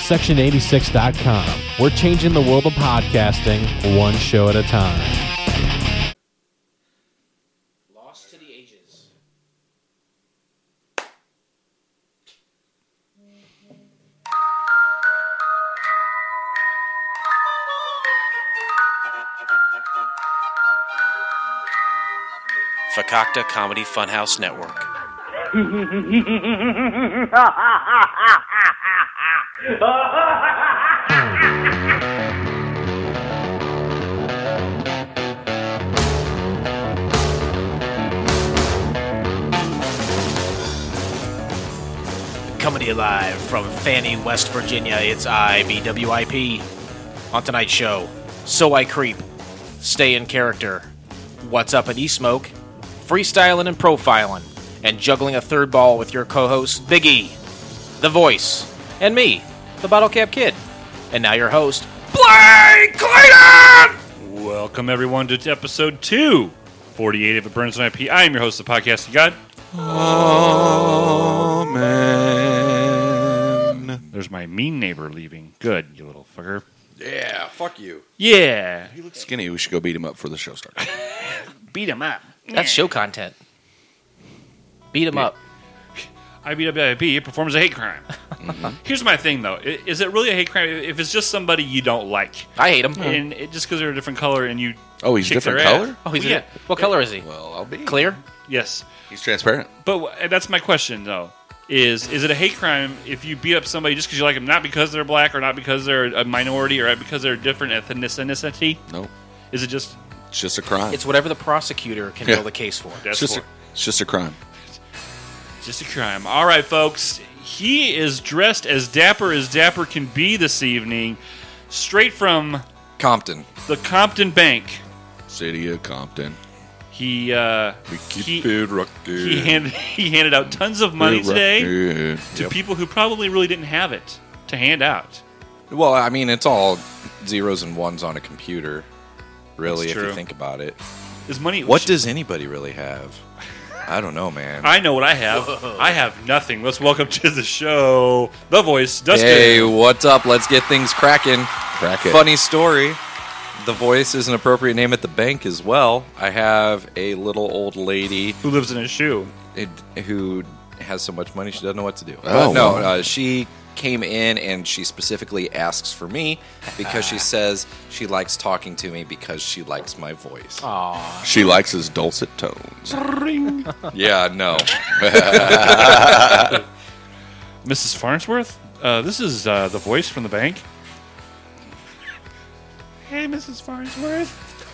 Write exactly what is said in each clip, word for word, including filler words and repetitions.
section eighty-six dot com. We're changing the world of podcasting one show at a time. Lost to the ages. Fakakta Comedy Funhouse Network. Coming to you live from Fannie, West Virginia, it's I B W I P. On tonight's show, So I Creep, Stay in Character, What's Up at E-Smoke, Freestyling and Profiling, and juggling a third ball with your co-host, Big E, The Voice, and me, the Bottle Cap Kid. And now your host, Blake Clayton! Welcome, everyone, to episode two forty-eight of It Burns on I P. I am your host, the podcasting god. Amen. There's my mean neighbor leaving. Good, you little fucker. Yeah, fuck you. Yeah. He looks skinny. We should go beat him up for the show starts. Beat him up. That's show content. Beat him up. I B W I P performs a hate crime. Mm-hmm. Here's my thing, though. I- Is it really a hate crime if it's just somebody you don't like? I hate him. And it, just because they're a different color and you Oh, he's kick different their color? ass? Oh, he's Well, yeah. a, what color is he? Well, I'll be. Clear? Yes. He's transparent. But w- that's my question, though. Is is it a hate crime if you beat up somebody just because you like them, not because they're black or not because they're a minority or because they're a different ethnicity? No. Is it just... It's just a crime. It's whatever the prosecutor can Yeah. build a case for. That's it's, just for- a, it's just a crime. Just a crime. All right, folks. He is dressed as dapper as dapper can be this evening, straight from Compton. the Compton Bank. City of Compton. He uh, We keep he, it rocking. he handed he handed out tons of money today Rockin'. to Yep. people who probably really didn't have it to hand out. Well, I mean, it's all zeros and ones on a computer, really, That's if true. you think about it. Is money? What does anybody really have? I don't know, man. I know what I have. Whoa. I have nothing. Let's welcome to the show the voice, Dustin. Hey, what's up? Let's get things cracking. Crack it. Funny story. The Voice is an appropriate name at the bank as well. I have a little old lady Who lives in a shoe? it- who has so much money she doesn't know what to do. Oh, But no, wow. uh, she came in and she specifically asks for me because she says she likes talking to me because she likes my voice. Aw. She likes his dulcet tones. Yeah, no. Missus Farnsworth? Uh, this is uh, the voice from the bank. Hey, Missus Farnsworth.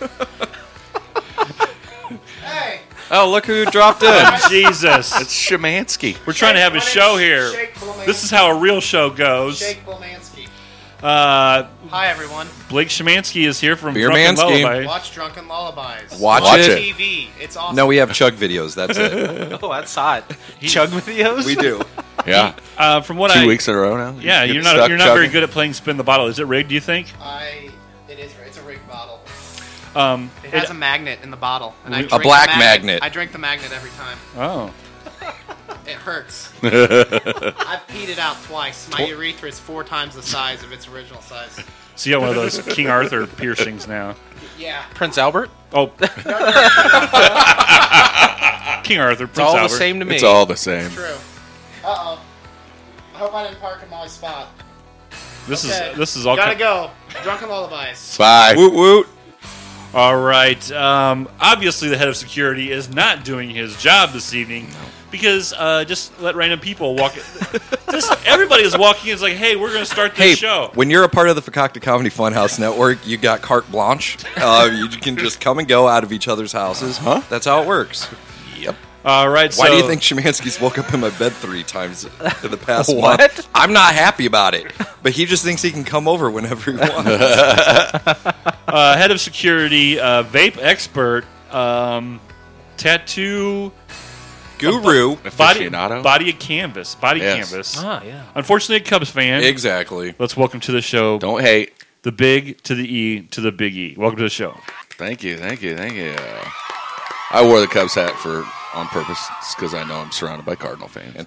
Oh, look who dropped in. Jesus. It's Shemansky. We're trying to have a show here. This is how a real show goes. Jake Blamansky. Uh, Hi, everyone. Blake Shemansky is here from Beer Drunken Mansky. Lullaby. Watch Drunken Lullabies. Watch, Watch it. it. T V. It's awesome. No, we have Chug videos. That's it. Oh, that's hot. Chug videos? We do. Yeah. Uh, from what Two I, weeks in a row now. yeah, You you're get not stuck you're not very chugging? good at playing spin the bottle. Is it rigged? Do you think? I. It is. It's a rigged bottle. Um, It has it- a magnet in the bottle, and I A drink the black magnet. I drink the magnet every time. oh, It hurts. I've peed it out twice. My urethra is four times the size of its original size. so you got one of those King Arthur piercings now. Yeah. Prince Albert? Oh, King Arthur. It's all Albert. the same to me. It's all the same. True. Uh oh. I hope I didn't park in my spot. This Okay. is this is all. Gotta ki- go. Drunken Lullabies. Bye. Woot woot. All right. Um, obviously, the head of security is not doing his job this evening because uh, just let random people walk. Just everybody is walking in. It's like, hey, we're going to start this Hey, show. when you're a part of the Fakakta Comedy Funhouse Network, you got carte blanche. Uh, you can just come and go out of each other's houses. Huh? That's how it works. Yep. All right. Why so, do you think Shemansky's woke up in my bed three times in the past What? month? I'm not happy about it, but he just thinks he can come over whenever he wants. uh, head of security, uh, vape expert, um, tattoo, Guru. body, Aficionado? body of canvas, body Yes. canvas. Ah, yeah. Unfortunately, a Cubs fan. Exactly. Let's welcome to the show Don't hate. the big to the E to the big E. Welcome to the show. Thank you. Thank you. Thank you. I wore the Cubs hat for on purpose because I know I'm surrounded by Cardinal fans. It's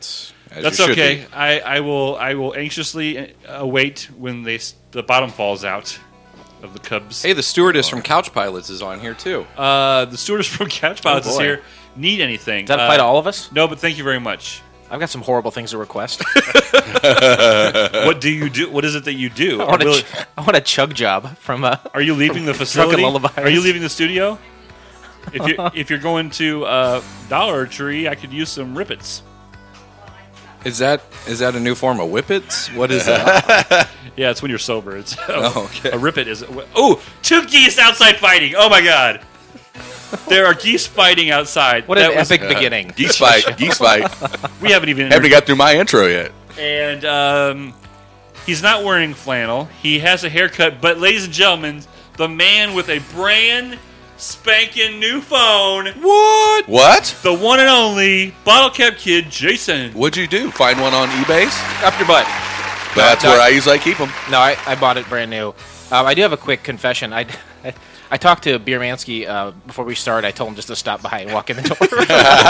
As That's you should okay. be. I, I will I will anxiously await when they s- the bottom falls out of the Cubs. Hey, the stewardess from Couch Pilots is on here too. Uh, the stewardess from Couch Pilots is boy. here. Need anything? Does that uh, apply to all of us? No, but thank you very much. I've got some horrible things to request. What do you do? What is it that you do? I want, a Really- ch- I want a chug job from uh, are you leaving the Drunken facility? Lullabies. Are you leaving the studio? If you if you're going to uh, Dollar Tree, I could use some Rippets. Is that is that a new form of whippets? What is that? Yeah, it's when you're sober. It's Oh, okay. a Rippet is. Oh, two geese outside fighting. Oh my god, there are geese fighting outside. What an That was- epic beginning. Geese fight, geese fight. We haven't even. Haven't got through my intro yet. And um, he's not wearing flannel. He has a haircut. But, ladies and gentlemen, the man with a brand spanking new phone, What? What? the one and only Bottle Cap Kid, Jason. What'd you do? Find one on eBay? Up your butt. That's no. where I usually keep them. No, I, I bought it brand new. Um, I do have a quick confession. I, I, I talked to Biermansky uh, before we started. I told him just to stop by and walk in the door.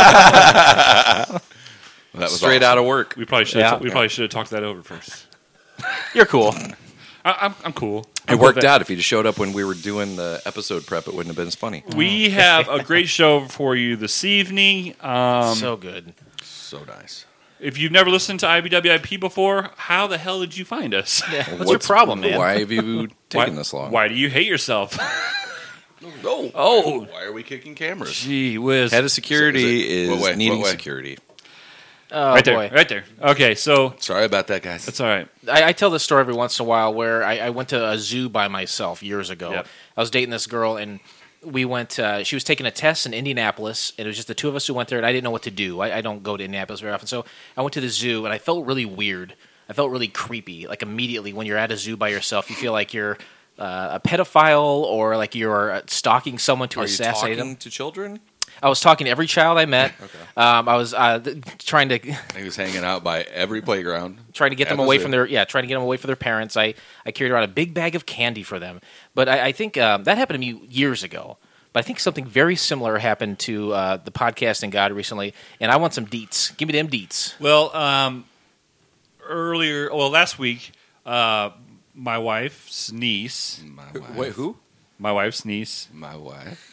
That was Straight awesome. out of work. We probably should. Yeah. Have we probably should have talked that over first. You're cool. I, I'm, I'm cool. It I'm worked cool out. If he'd have showed up when we were doing the episode prep, it wouldn't have been as funny. We have a great show for you this evening. Um, So good. So nice. if you've never listened to I B W I P before, how the hell did you find us? Yeah. What's, your problem, man? Why have you taken Why- this long? Why do you hate yourself? Oh. Oh. Why are we kicking cameras? Gee whiz. Head of security Is it- is what way? needing What way? security. Oh, right there. boy. Right there. Okay, so Sorry about that, guys. that's all right. I, I tell this story every once in a while where I, I went to a zoo by myself years ago. Yep. I was dating this girl, and we went. Uh, she was taking a test in Indianapolis, and it was just the two of us who went there, and I didn't know what to do. I, I don't go to Indianapolis very often, so I went to the zoo, and I felt really weird. I felt really creepy. Like immediately when you're at a zoo by yourself, you feel like you're uh, a pedophile or like you're stalking someone to Are you assassinate talking them. to children? I was talking to every child I met. um, I was uh, th- trying to. He was hanging out by every playground. trying to get them At the away zoo. from their yeah, trying to get them away from their parents. I, I carried around a big bag of candy for them. But I, I think um, that happened to me years ago. But I think something very similar happened to uh, the podcasting god recently, and I want some deets. Give me them deets. Well, um, earlier, well, last week, uh, my wife's niece, My wife. Wait, who? my wife's niece, My wife.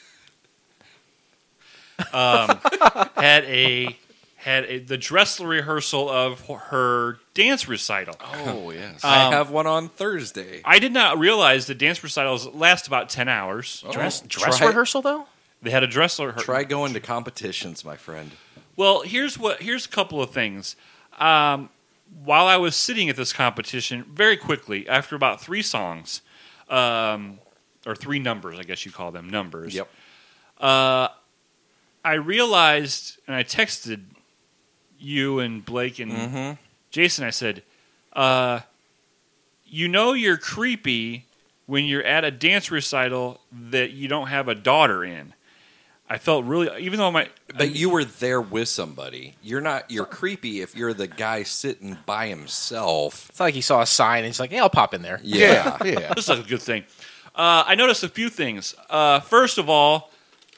had a had a, the dress rehearsal of her dance recital. Oh, yes. I Um, have one on Thursday. I did not realize that dance recitals last about ten hours. Dress dress try- rehearsal though. They had a dress rehearsal. Try going to competitions, my friend. Well, here's what here's a couple of things. Um, while I was sitting at this competition, very quickly after about three songs, um, or three numbers, I guess you call them numbers. Yep. Uh, I realized, and I texted you and Blake and Mm-hmm. Jason. I said, uh, "You know you're creepy when you're at a dance recital that you don't have a daughter in." I felt really, even though my But you were there with somebody. You're not. You're creepy if you're the guy sitting by himself. It's like he saw a sign and he's like, "Hey, I'll pop in there." Yeah. yeah. this is a good thing. Uh, I noticed a few things. Uh, first of all,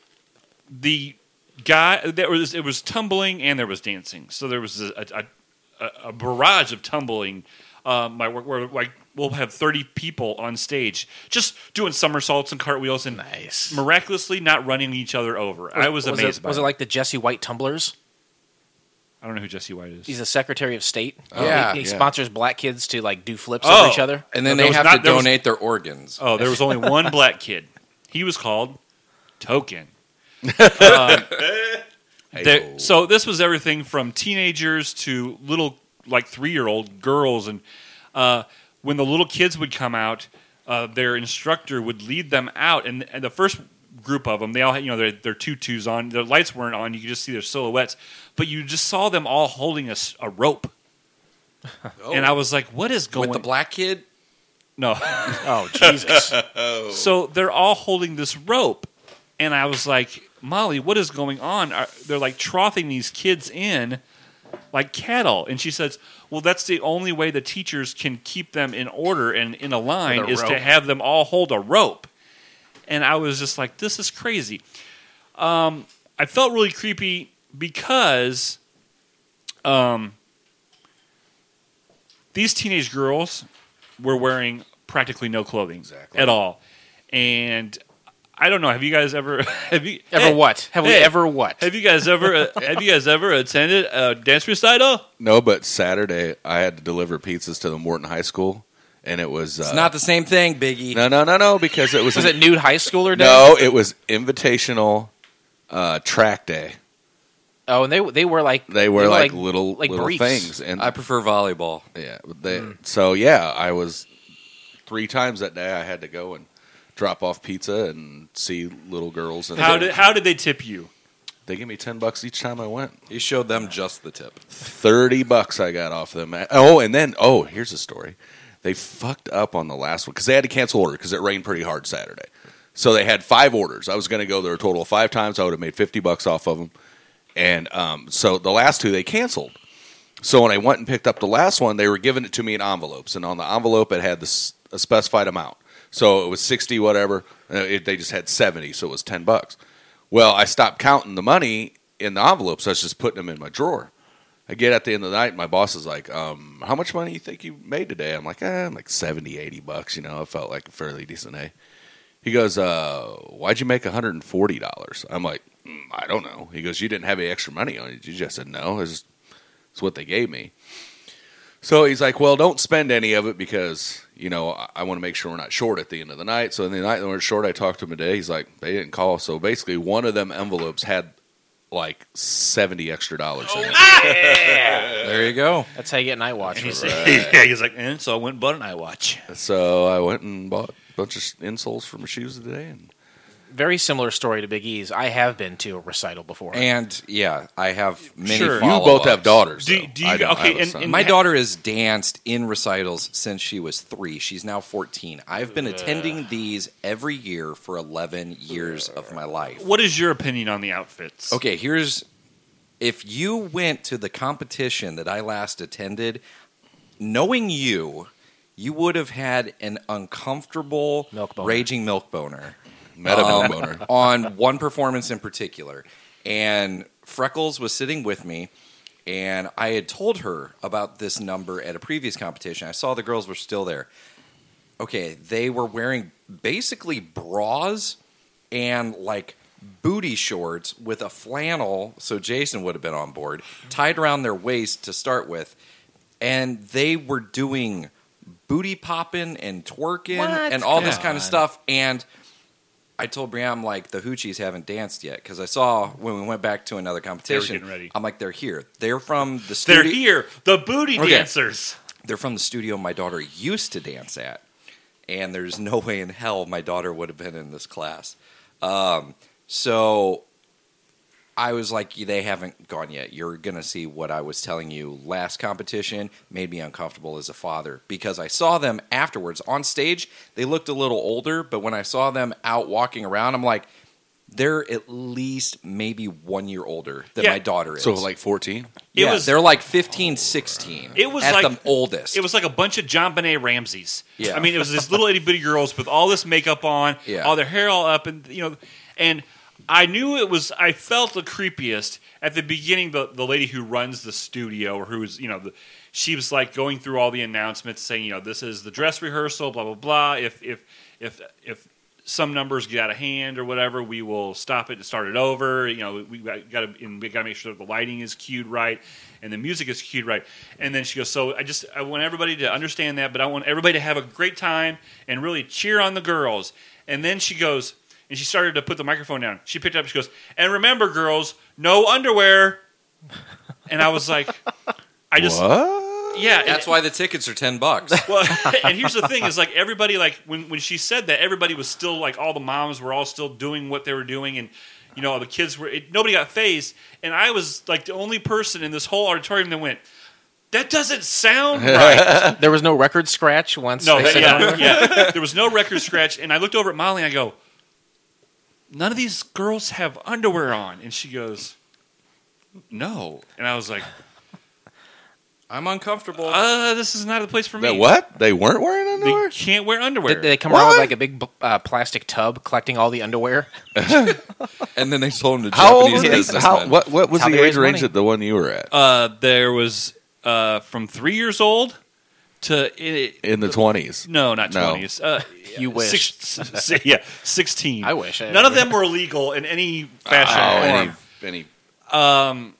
the guy there was it was tumbling and there was dancing, so there was a, a, a, a barrage of tumbling. Um, my where, where like we'll have thirty people on stage just doing somersaults and cartwheels and Nice. miraculously not running each other over. I was, was amazed. It, by was it. it like the Jesse White tumblers? I don't know who Jesse White is. He's the Secretary of State. yeah, he, he yeah. sponsors black kids to like do flips Oh. over each other. And then No, there they was have not- to there was- donate their organs. Oh, there was only one black kid. He was called Token. Um, there- so this was everything from teenagers to little, like three-year-old girls, and uh, when the little kids would come out, uh, their instructor would lead them out, and, and the first group of them, they all had, you know, their, their tutus on, their lights weren't on, you could just see their silhouettes, but you just saw them all holding a, s- a rope, and I was like, "What is going?" with the black kid. no. Oh Jesus! So they're all holding this rope, and I was like, "Molly, what is going on?" Are, they're like troughing these kids in like cattle, and she says, "Well, that's the only way the teachers can keep them in order and in a line With a is to rope. have them all hold a rope." And I was just like, "This is crazy." Um, I felt really creepy because, um, these teenage girls were wearing practically no clothing Exactly. at all, and I don't know. Have you guys ever have you Ever hey, what? Have we hey, ever what? Have you guys ever uh, have you guys ever attended a dance recital? No, but Saturday I had to deliver pizzas to the Morton High School, and it was uh, It's not the same thing, Biggie. no, no, no, no, because it was Was it nude high schooler day? no, it was invitational uh, track day. Oh, and they they were like They were like, little like little briefs. things, and I prefer volleyball. yeah, they, so yeah, I was three times that day. I had to go and drop off pizza and see little girls, and How they, did how did they tip you? they gave me ten bucks each time I went. You showed them just the tip. Thirty bucks I got off them. Oh, and then oh, here's a story. They fucked up on the last one because they had to cancel order because it rained pretty hard Saturday. So they had five orders. I was going to go there a total of five times. I would have made fifty bucks off of them. And um, so the last two they canceled. So when I went and picked up the last one, they were giving it to me in envelopes, and on the envelope it had this a specified amount. So it was sixty whatever. Uh, it, they just had seventy, so it was ten bucks. Well, I stopped counting the money in the envelopes. I was just putting them in my drawer. I get at the end of the night, and my boss is like, um, how much money you think you made today? I'm like, eh, I'm like seventy, eighty bucks. You know, I felt like a fairly decent day. He goes, uh, why'd you make one hundred forty dollars? I'm like, mm, I don't know. He goes, you didn't have any extra money on it. You just said, no, it's, it's what they gave me. So he's like, well, don't spend any of it because, you know, I, I want to make sure we're not short at the end of the night. So in the night that we're short, I talked to him today. He's like, they didn't call. So basically one of them envelopes had like seventy extra dollars in it. There you go. That's how you get night watch. He's, yeah, he's like, and so I went and bought an iWatch. So I went and bought a bunch of insoles for my shoes today. And Very similar story to Big E's. I have been to a recital before. And yeah, I have many. Sure. You you both have follow-ups. daughters. Do- though. do you- I don't. I okay, have a and- son. and- My daughter has danced in recitals since she was three. She's now fourteen. I've been attending these every year for eleven years of my life. What is your opinion on the outfits? Okay, here's if you went to the competition that I last attended, knowing you, you would have had an uncomfortable, Milk boner. raging milk boner. Meta um, boner. on one performance in particular. And Freckles was sitting with me, and I had told her about this number at a previous competition. I saw the girls were still there. Okay, they were wearing basically bras and like booty shorts with a flannel, so Jason would have been on board, tied around their waist to start with. And they were doing booty popping and twerking What? and all this Come kind of on. stuff. And I told Brianne, I'm like, the Hoochies haven't danced yet because I saw when we went back to another competition. getting ready. I'm like, they're here. They're from the studio. They're here, the booty Okay. dancers. They're from the studio my daughter used to dance at, and there's no way in hell my daughter would have been in this class. Um, so I was like, they haven't gone yet. You're going to see what I was telling you last competition made me uncomfortable as a father because I saw them afterwards on stage. They looked a little older, but when I saw them out walking around, I'm like, they're at least maybe one year older than Yeah. my daughter is. So like fourteen. It yeah, was- they're like fifteen, sixteen. It was at like the oldest. It was like a bunch of John Benet Ramseys. Yeah. I mean, it was these little itty bitty girls with all this makeup on, Yeah. all their hair all up, and you know, and I knew it was. I felt the creepiest at the beginning. The the lady who runs the studio, or who's you know, the, she was like going through all the announcements, saying, you know, this is the dress rehearsal, blah blah blah. If if if if some numbers get out of hand or whatever, we will stop it and start it over. You know, we got to we got to make sure that the lighting is cued right and the music is cued right. And then she goes, so I just I want everybody to understand that, but I want everybody to have a great time and really cheer on the girls. And then she goes, and she started to put the microphone down. She picked it up. She goes, and remember, girls, no underwear. And I was like, I just What? yeah. That's and, why the tickets are ten bucks. well, and here's the thing: is like everybody, like when when she said that, everybody was still like all the moms were all still doing what they were doing, and you know the kids were. It, nobody got phased, and I was like the only person in this whole auditorium that went, "That doesn't sound right." There was no record scratch once. No, they that, said yeah, that. yeah. There was no record scratch, and I looked over at Molly and I go, "None of these girls have underwear on," and she goes, "No," and I was like, I'm uncomfortable. "Uh, this is not the place for me." That what? They weren't wearing underwear? They can't wear underwear. Did they come around with What? like a big uh, plastic tub collecting all the underwear? and then they sold them to How old Japanese was businessmen. how, what, what was How the they age raise range money. at the one you were at? Uh, there was uh, from three years old to it, in the twenties. no, not No. twenties. Uh, You wish. Six, si- yeah, sixteen. I wish. I None of them were illegal in any fashion Oh, or any, form. any Um,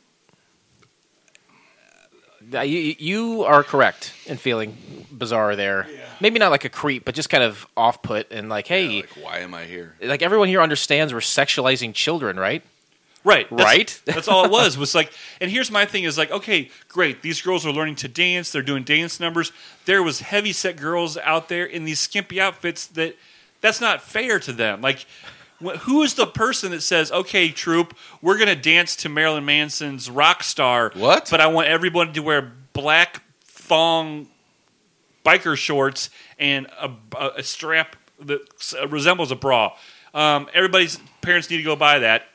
Uh, You, you are correct in feeling bizarre there. Maybe not like a creep, but just kind of off-put and like, hey, like, why am I here? like everyone here understands we're sexualizing children, right? right, that's, Right? That's all it was. Was like, and here's my thing: is like, okay, great. These girls are learning to dance. They're doing dance numbers. There was heavy set girls out there in these skimpy outfits. That that's not fair to them. Like, wh- who is the person that says, okay, troop, we're gonna dance to Marilyn Manson's Rock Star? What? But I want everybody to wear black thong biker shorts and a, a, a strap that s- resembles a bra. Um, everybody's parents need to go buy that.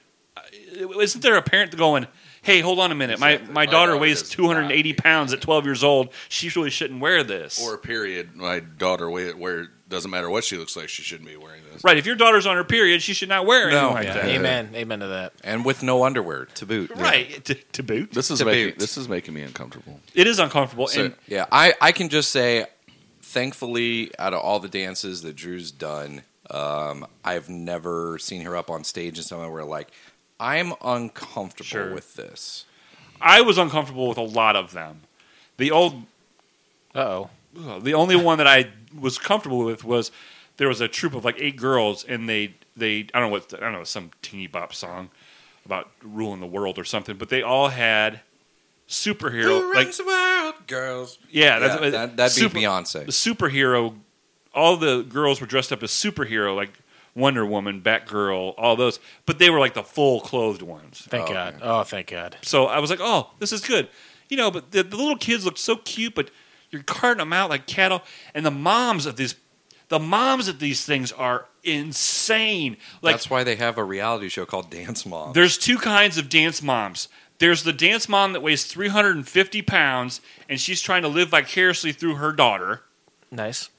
Uh, Isn't there a parent going, hey, hold on a minute. My, Exactly. my My daughter daughter weighs does two hundred eighty not. pounds at twelve years old. She really shouldn't wear this. Or period. My daughter where, where it doesn't matter what she looks like, she shouldn't be wearing this. right, if your daughter's on her period, she should not wear anything No. like Yeah. that. Amen. Amen to that. And with no underwear to boot. Right, to, to boot. This is To making boot. this is making me uncomfortable. It is uncomfortable. So, and yeah, I, I can just say, thankfully, out of all the dances that Drew's done, um, I've never seen her up on stage and somewhere where like, I'm uncomfortable Sure. with this. I was uncomfortable with a lot of them. The old Uh-oh. Ugh, the only one that I was comfortable with was there was a troop of like eight girls, and they they I don't know what I don't know some teeny bop song about ruling the world or something, but they all had superhero like the world, girls? yeah, that's, Yeah, that- that'd be super- Beyonce. The superhero, all the girls were dressed up as superhero, like Wonder Woman, Batgirl, all those, but they were like the full clothed ones. Thank Oh, God. man. Oh, thank God. So I was like, oh, this is good. You know, but the, the little kids looked so cute, but you're carting them out like cattle. And the moms of these, the moms of these things are insane. Like, That's why they have a reality show called Dance Mom. there's two kinds of dance moms. There's the dance mom that weighs three hundred fifty pounds, and she's trying to live vicariously through her daughter. Nice.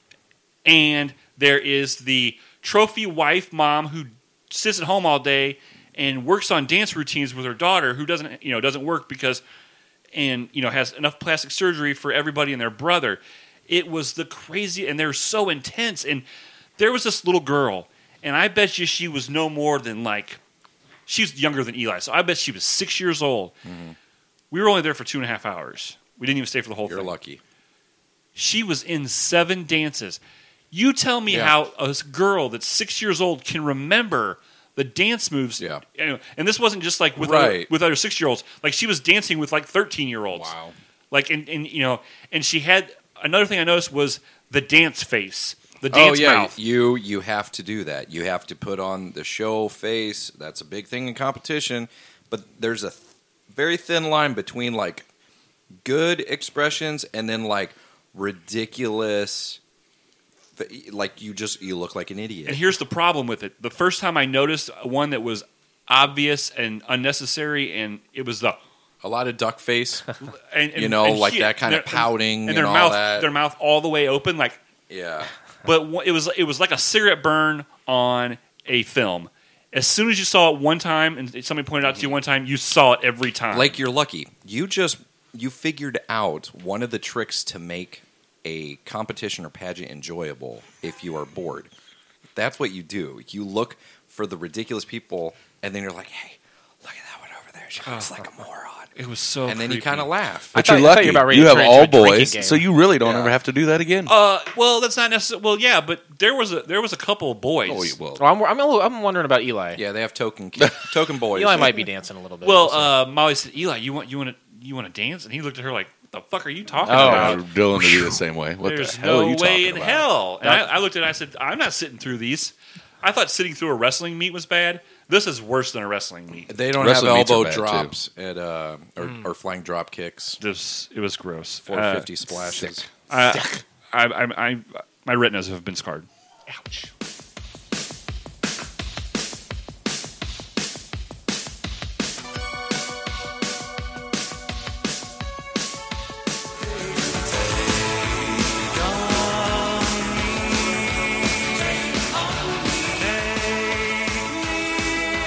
And there is the trophy wife mom who sits at home all day and works on dance routines with her daughter, who doesn't, you know, doesn't work because, and you know, has enough plastic surgery for everybody and their brother. It was the crazy, and they're so intense. And there was this little girl, and I bet you she was no more than like, she's younger than Eli, so I bet she was six years old. Mm-hmm. We were only there for two and a half hours. We didn't even stay for the whole You're thing. lucky. She was in seven dances. You tell me Yeah. how a girl that's six years old can remember the dance moves. Yeah. You know, and this wasn't just like with other, Right. with other six year olds. Like she was dancing with like thirteen year olds. Wow. Like and, and you know, and she had another thing I noticed was the dance face, the Oh dance yeah, mouth. you you have to do that. You have to put on the show face. That's a big thing in competition. But there's a th- very thin line between like good expressions and then like ridiculous. Like you just you look like an idiot. And here's the problem with it: the first time I noticed one that was obvious and unnecessary, and it was the A lot of duck face. and, and You know, and like she- that kind of their- pouting and, and their all mouth, that. their mouth all the way open, like. Yeah. But wh- it was it was like a cigarette burn on a film. As soon as you saw it one time, and somebody pointed out to you one time, you saw it every time. Like you're lucky. You just you figured out one of the tricks to make a competition or pageant enjoyable if you are bored. That's what you do. You look for the ridiculous people and then you're like, "Hey, look at that one over there. She looks like a moron." it was so. And then you creepy. kind of laugh. But thought- you're I thought lucky. you were about ready You to have turn it into all a drinking boys, game. so you really don't Yeah. ever have to do that again. Uh, well, that's not necessarily. Well, yeah, but there was a there was a couple of boys. oh, you will. Well, I'm, I'm, a little, I'm wondering about Eli. Yeah, they have token ki- token boys. Eli might be dancing a little bit. Well, We'll see. uh, Molly said, "Eli, you want you want to you want to dance?" And he looked at her like, "What the fuck are you talking Oh, about?" Uh, Dylan to be the same way. What There's the hell no are you way talking in about? hell. And I, I looked at it and I said, I'm not sitting through these. I thought sitting through a wrestling meet was bad. This is worse than a wrestling meet. They don't Wrestling have meets are elbow bad, drops at uh, or, or flying drop kicks. This it was gross. four fifty Uh, splashes. I, I, I, I, my retinas have been scarred. Ouch.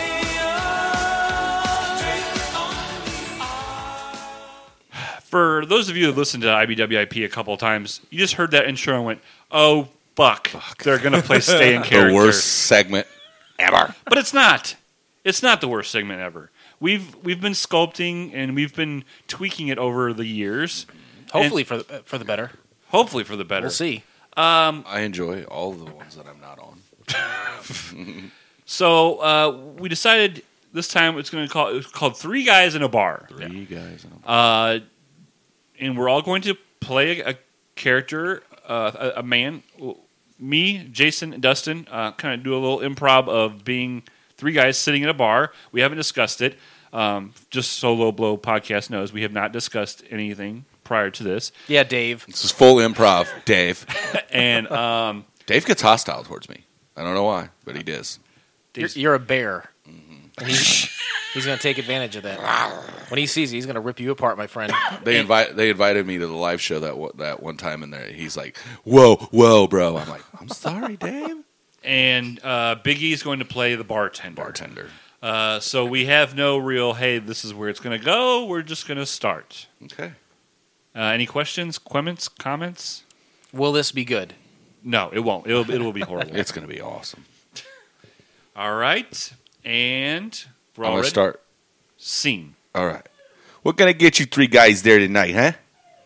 For those of you that listened to I B W I P a couple of times, you just heard that intro and went, "Oh fuck, they're gonna play Stay in Character." The worst segment ever. But it's not. It's not the worst segment ever. We've we've been sculpting and we've been tweaking it over the years. Hopefully for the, for the better. Hopefully for the better. We'll see. I enjoy all of the ones that I'm not on. So uh, we decided this time it's going to call it's called Three Guys in a Bar. Three guys. In a- Uh, and we're all going to play a, a character, uh, a, a man. Me, Jason, and Dustin uh, kind of do a little improv of being three guys sitting in a bar. We haven't discussed it. Um, just so Low Blow Podcast knows, we have not discussed anything prior to this. Yeah, Dave. This is full improv, Dave. And um, Dave gets hostile towards me. I don't know why, but he does. You're, you're a bear. And he's, he's going to take advantage of that. When he sees you, he's going to rip you apart, my friend. They invite they invited me to the live show that wa- that one time, and there he's like, "Whoa, whoa, bro!" I'm like, "I'm sorry, Dave." and uh, Biggie is going to play the bartender. Bartender. Uh, so we have no real, hey, this is where it's going to go. We're just going to start. Okay. Uh, any questions, comments, comments? Will this be good? No, it won't. It'll, it will be horrible. It's gonna be awesome. All right. And we're I'm all gonna ready? start. Scene. All right. We're gonna get you three guys there tonight, huh?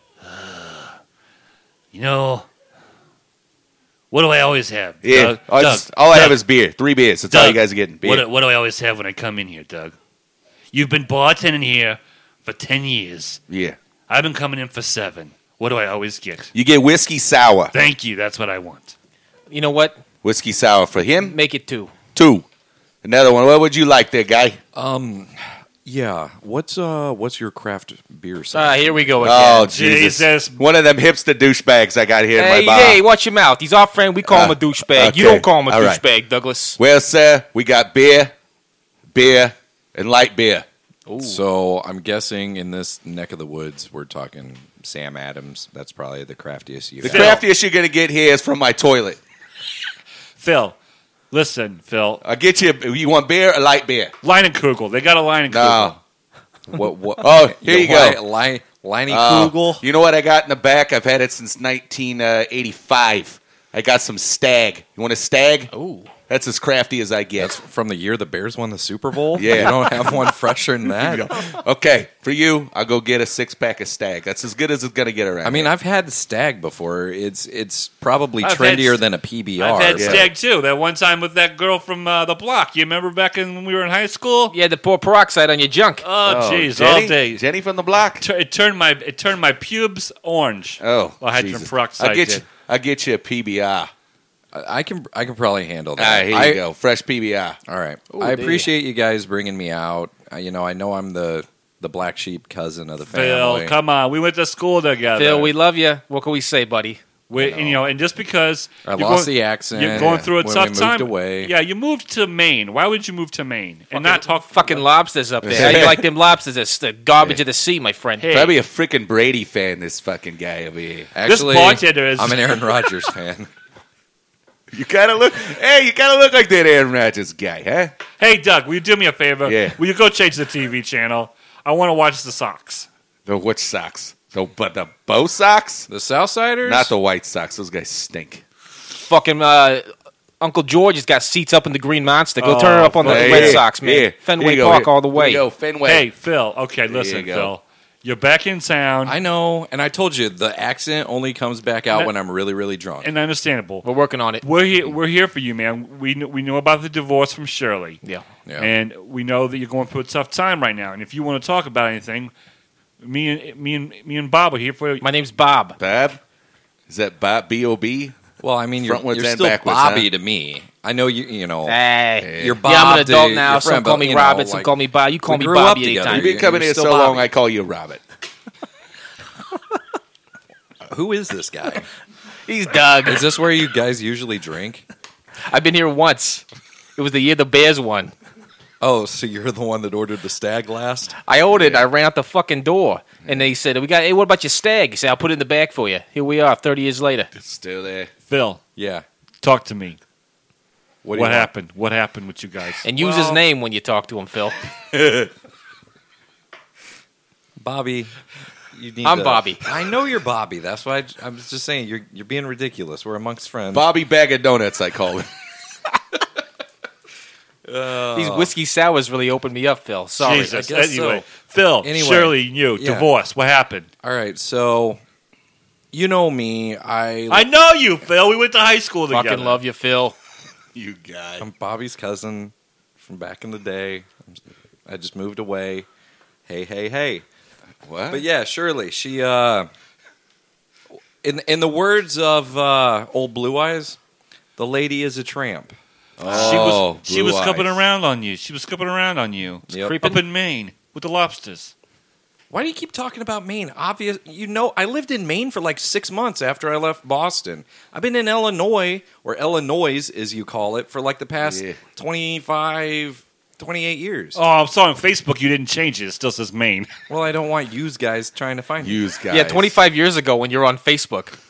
You know, what do I always have? Yeah. Doug? all, Doug, just- all I Doug, have is beer. Three beers. That's all Doug, you guys are getting. Beer. What, do- what do I always have when I come in here, Doug? You've been bartending here for ten years. Yeah. I've been coming in for seven. What do I always get? You get whiskey sour. Thank you. That's what I want. You know what? Whiskey sour for him. Make it two. Two. Another one. What would you like there, guy? Um, yeah. What's uh, what's your craft beer? Ah, here we go again. Oh, Jesus. Jesus. One of them hipster douchebags I got here Hey, in my bar. hey, watch your mouth. He's our friend. We call him a Uh, douchebag. You okay. don't call him a All right. douchebag, Douglas. Well, sir, we got beer, beer, and light beer. So I'm guessing in this neck of the woods, we're talking Sam Adams. That's probably the craftiest you've The got. craftiest you're going to get here is from my toilet. Phil, listen, Phil. I'll get you, you want beer or light beer? Line and Kugel. They got a line and No. Kugel. What, what, Oh, here you go. Li- Liney Uh, Kugel. You know what I got in the back? I've had it since nineteen eighty-five. I got some Stag. You want a Stag? Ooh. That's as crafty as I get. That's from the year the Bears won the Super Bowl. Yeah. You don't have one fresher than that. Okay, for you, I'll go get a six-pack of Stag. That's as good as it's going to get around I mean, here. I've had Stag before. It's it's probably I've had trendier st- than a P B R. I've had Yeah. Stag too. That one time with that girl from uh, the block. You remember back in, when we were in high school? You had to pour peroxide on your junk. Oh, jeez, Jenny? all day. Jenny from the block? Tur- It turned my it turned my pubes orange. Oh, I had Jesus. some peroxide. I'll get, there. you, I'll get you a P B R. I I can I can probably handle All that. right, here I- you go. Fresh P B R. All right. Ooh, I dear. appreciate you guys bringing me out. Uh, you know, I know I'm the the black sheep cousin of the Phil, family. come on, we went to school together. Phil, we love you. What can we say, buddy? We, and, you know, and just because I you're lost going- the accent. you're going through a when tough we moved time. away. Yeah, you moved to Maine. Why would you move to Maine and not talk Fucking lobsters up there. How you like them lobsters? It's the garbage of the sea, my friend. Hey. Probably a freaking Brady fan, this fucking guy over here. Actually, bartender is- I'm an Aaron Rodgers fan. You kind of look, hey, you kind of look like that Aaron Rodgers guy, huh? Hey, Doug, will you do me a favor? Yeah. Will you go change the T V channel? I want to watch the Sox. The which socks? The but the bow socks, The Southsiders? not the white socks. Those guys stink. Fucking uh, Uncle George has got seats up in the Green Monster. Go Oh, turn her up on the Hey, Red yeah, Sox, man. yeah. Fenway Here you go. Park Here- all the way. Here you go, Fenway. Hey, Phil. Okay, listen, you go. Phil. You're back in town, I know, and I told you the accent only comes back out That- when I'm really, really drunk. and understandable. We're working on it. We're here. We're here for you, man. We kn- we know about the divorce from Shirley, Yeah. Yeah. and we know that you're going through a tough time right now. And if you want to talk about anything, me and me and me and Bob are here for you. My name's Bob. Bob? Is that Bob? B O B? well, I mean, you're, Frontwards you're and still backwards, Bobby huh? to me. I know you. You know, Hey. you're Bob. Yeah, I'm an to adult your now. Some friend, call but, me you know, Robert, some like, call me Bob. You call we me grew Bobby up together. anytime. You've been You're- coming you're here still so long, Bobby. I call you Robert. Who is this guy? He's Doug. Is this where you guys usually drink? I've been here once. It was the year the Bears won. Oh, so you're the one that ordered the stag last? I ordered. I ran out the fucking door, and they said, "We got. Hey, what about your stag?" He said, "I'll put it in the bag for you." Here we are, thirty years later. Still there. Phil, Yeah. talk to me. What, do What you want? happened? What happened with you guys? And use his Well- name when you talk to him, Phil. Bobby, you need. I'm to- Bobby. I know you're Bobby. That's why I, I was just saying you're you're being ridiculous. We're amongst friends. Bobby Bag of Donuts, I call it. These whiskey sours really opened me up, Phil. Sorry. Jesus. I guess Anyway, so. Phil, Anyway, Shirley, you, yeah. divorce. What happened? All right, so you know me. I I know you, Phil. We went to high school together. Fucking love you, Phil. You guy. I'm Bobby's cousin from back in the day. I just moved away. Hey, hey, hey. What? But yeah, Shirley, she uh in in the words of uh old Blue Eyes, the lady is a tramp. she Oh, was she was blue scupping eyes. around on you. She was scupping around on you. Yep. creeping. Up in Maine with the lobsters. Why do you keep talking about Maine? Obvious, you know, I lived in Maine for like six months after I left Boston. I've been in Illinois, or Illinois, as you call it, for like the past Yeah. twenty-five, twenty-eight years. Oh, I'm sorry. On Facebook, you didn't change it. It still says Maine. Well, I don't want yous guys trying to find me. Use guys. Yeah, twenty-five years ago when you're on Facebook.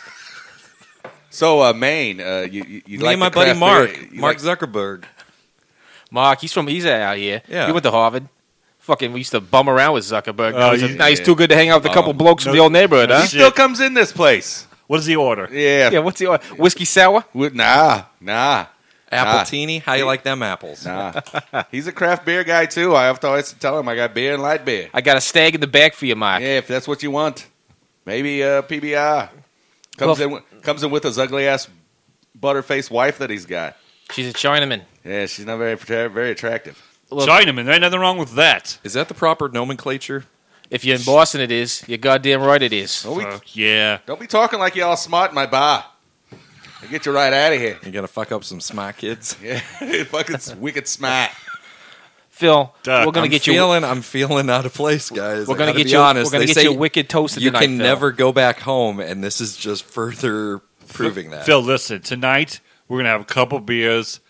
So, uh, Maine, uh, you, you, you Me like and my the buddy craft Mark, beer- you Mark like- Zuckerberg. Mark, he's from he's out here. Yeah. He went to Harvard. Fucking, we used to bum around with Zuckerberg. Oh, now, he's, you- now he's yeah. too good to hang out with a couple Bum. blokes from No- the old neighborhood, no huh? He shit. still comes in this place. What does he order? Yeah. Yeah, what's the order? Whiskey sour? Would- Nah, nah, Apple Ah. teeny. How you like them apples? nah. He's a craft beer guy, too. I have to always tell him I got beer and light beer. I got a stag in the back for you, Mark. Yeah, if that's what you want. Maybe uh, P B I. Comes, Well- in, with- comes in with his ugly-ass butterface wife that he's got. She's a Chinaman. Yeah, she's not very very attractive. Look, Chinaman. There ain't nothing wrong with that. Is that the proper nomenclature? if you're in Boston, it is. You're goddamn right it is. Don't be, Fuck yeah. don't be talking like y'all smart in my bar. I'll get you right out of here. You gonna fuck up some smart kids? Yeah, fucking wicked smart. Phil, Duck, we're gonna I'm get you. feeling, I'm feeling out of place, guys. We're I gonna gotta get be you. honest. We're gonna They get say you wicked toasted you tonight. can Phil. never go back home, and this is just further proving that. Phil, listen. Tonight, we're going to have a couple beers.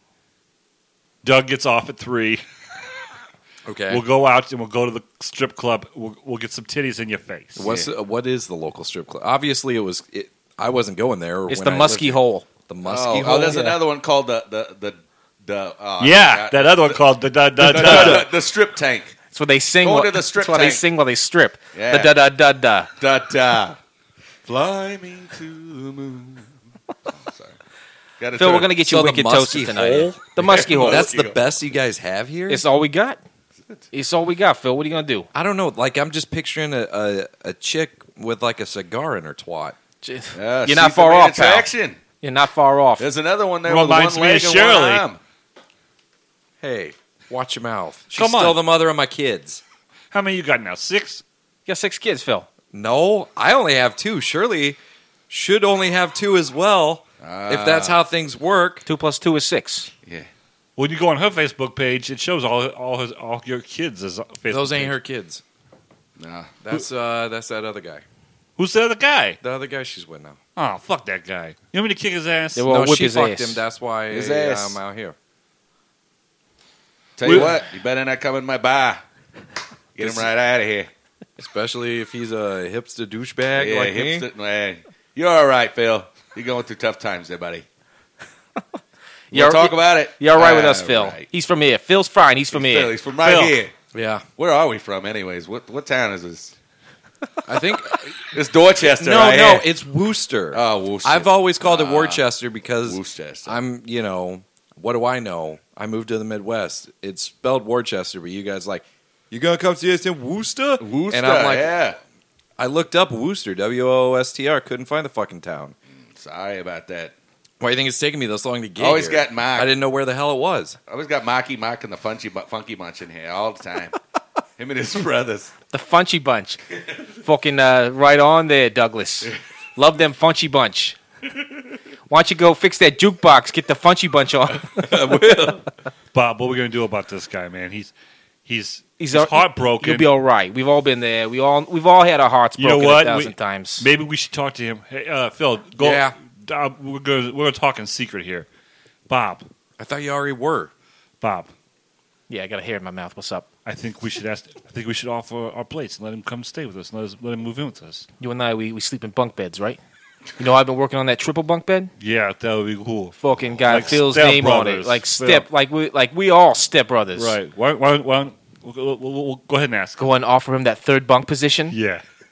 Doug gets off at three. Okay. We'll go out and we'll go to the strip club. We'll, we'll get some titties in your face. What's uh, what is the local strip club? Obviously, it was. It, I wasn't going there. It's when the I musky lived hole. here. The musky Oh, hole. oh, there's Yeah. another one called the the the the. Oh, I Yeah, forgot. that other one called the da da the, da. the, the strip tank. That's what they sing. Go while- to the strip That's what they tank. sing while they strip. Yeah. The da da da da. Da da. Fly me to the moon. Oh, sorry. Gotta Phil, turn- we're gonna get you So the wicked musky toasted tonight. hole? The musky hole. That's Musky the hole. best you guys have here. It's all we got. It's all we got, Phil. What are you gonna do? I don't know. Like I'm just picturing a, a, a chick with like a cigar in her twat. Yeah, You're not she's far the main off, pal. attraction. You're not far off. There's another one there Reminds with me one of leg and Shirley. one arm. Hey, watch your mouth. She's Come on. still the mother of my kids. How many you got now? Six? You got six kids, Phil. No, I only have two. Shirley should only have two as well. if that's how things work. Two plus two is six. Yeah. When you go on her Facebook page, it shows all all his all your kids as Facebook. Those ain't page. her kids. Nah. That's uh, that's that other guy. Who's the other guy? The other guy she's with now. Oh, fuck that guy. You want me to kick his ass? They will no, whip she his fucked ass. him. That's why His uh, ass. I'm out here. Tell you what, you better not come in my bar. Get him right out of here. Especially if he's a hipster douchebag Yeah, like me. hipster, man. You're all right, Phil. You're going through tough times there, buddy. You're- We'll talk about it. You're all right with us, All Phil. right. He's from here. Phil's fine. He's from He's here. Phil. He's from right Phil. here. Yeah, Where are we from, anyways? What what town is this? I think. It's Dorchester. no, right no, here. it's Worcester. Oh, Worcester. I've always called it Ah. Worcester because Worcester. I'm, you know, what do I know? I moved to the Midwest. It's spelled Worcester, but you guys like, you gonna come see us in Worcester? Worcester, And I'm like, yeah. I looked up Worcester, W O O S T R, couldn't find the fucking town. Sorry about that. Why do you think it's taking me this long to get Always here? got Mark. I didn't know where the hell it was. I always got Marky Mark and the Funky, Bu- funky Bunch in here all the time. Him and his brothers. The Funchy Bunch. Fucking uh, right on there, Douglas. Love them Funchy Bunch. Why don't you go fix that jukebox? Get the Funchy Bunch on. Bob, what are we gonna do about this guy, man? He's he's He's he's, al- heartbroken. You'll be all right. We've all been there. We all we've all had our hearts You know broken what? a thousand We- times. Maybe we should talk to him. Hey, uh, Phil, go. Yeah. Uh, we're gonna we're gonna talk in secret here. Bob, I thought you already were. Bob. Yeah, I got a hair in my mouth. What's up? I think we should ask. I think we should offer our plates and let him come stay with us. And let us let him move in with us. You and I, we, we sleep in bunk beds, right? You know, I've been working on that triple bunk bed. Yeah, that would be cool. Fucking got Like Phil's Step name on Brothers. it, like Phil. step, like we like we all step brothers. Right. Why? Why? why we'll, we'll, we'll, we'll go ahead and ask. Go and offer him that third bunk position. Yeah.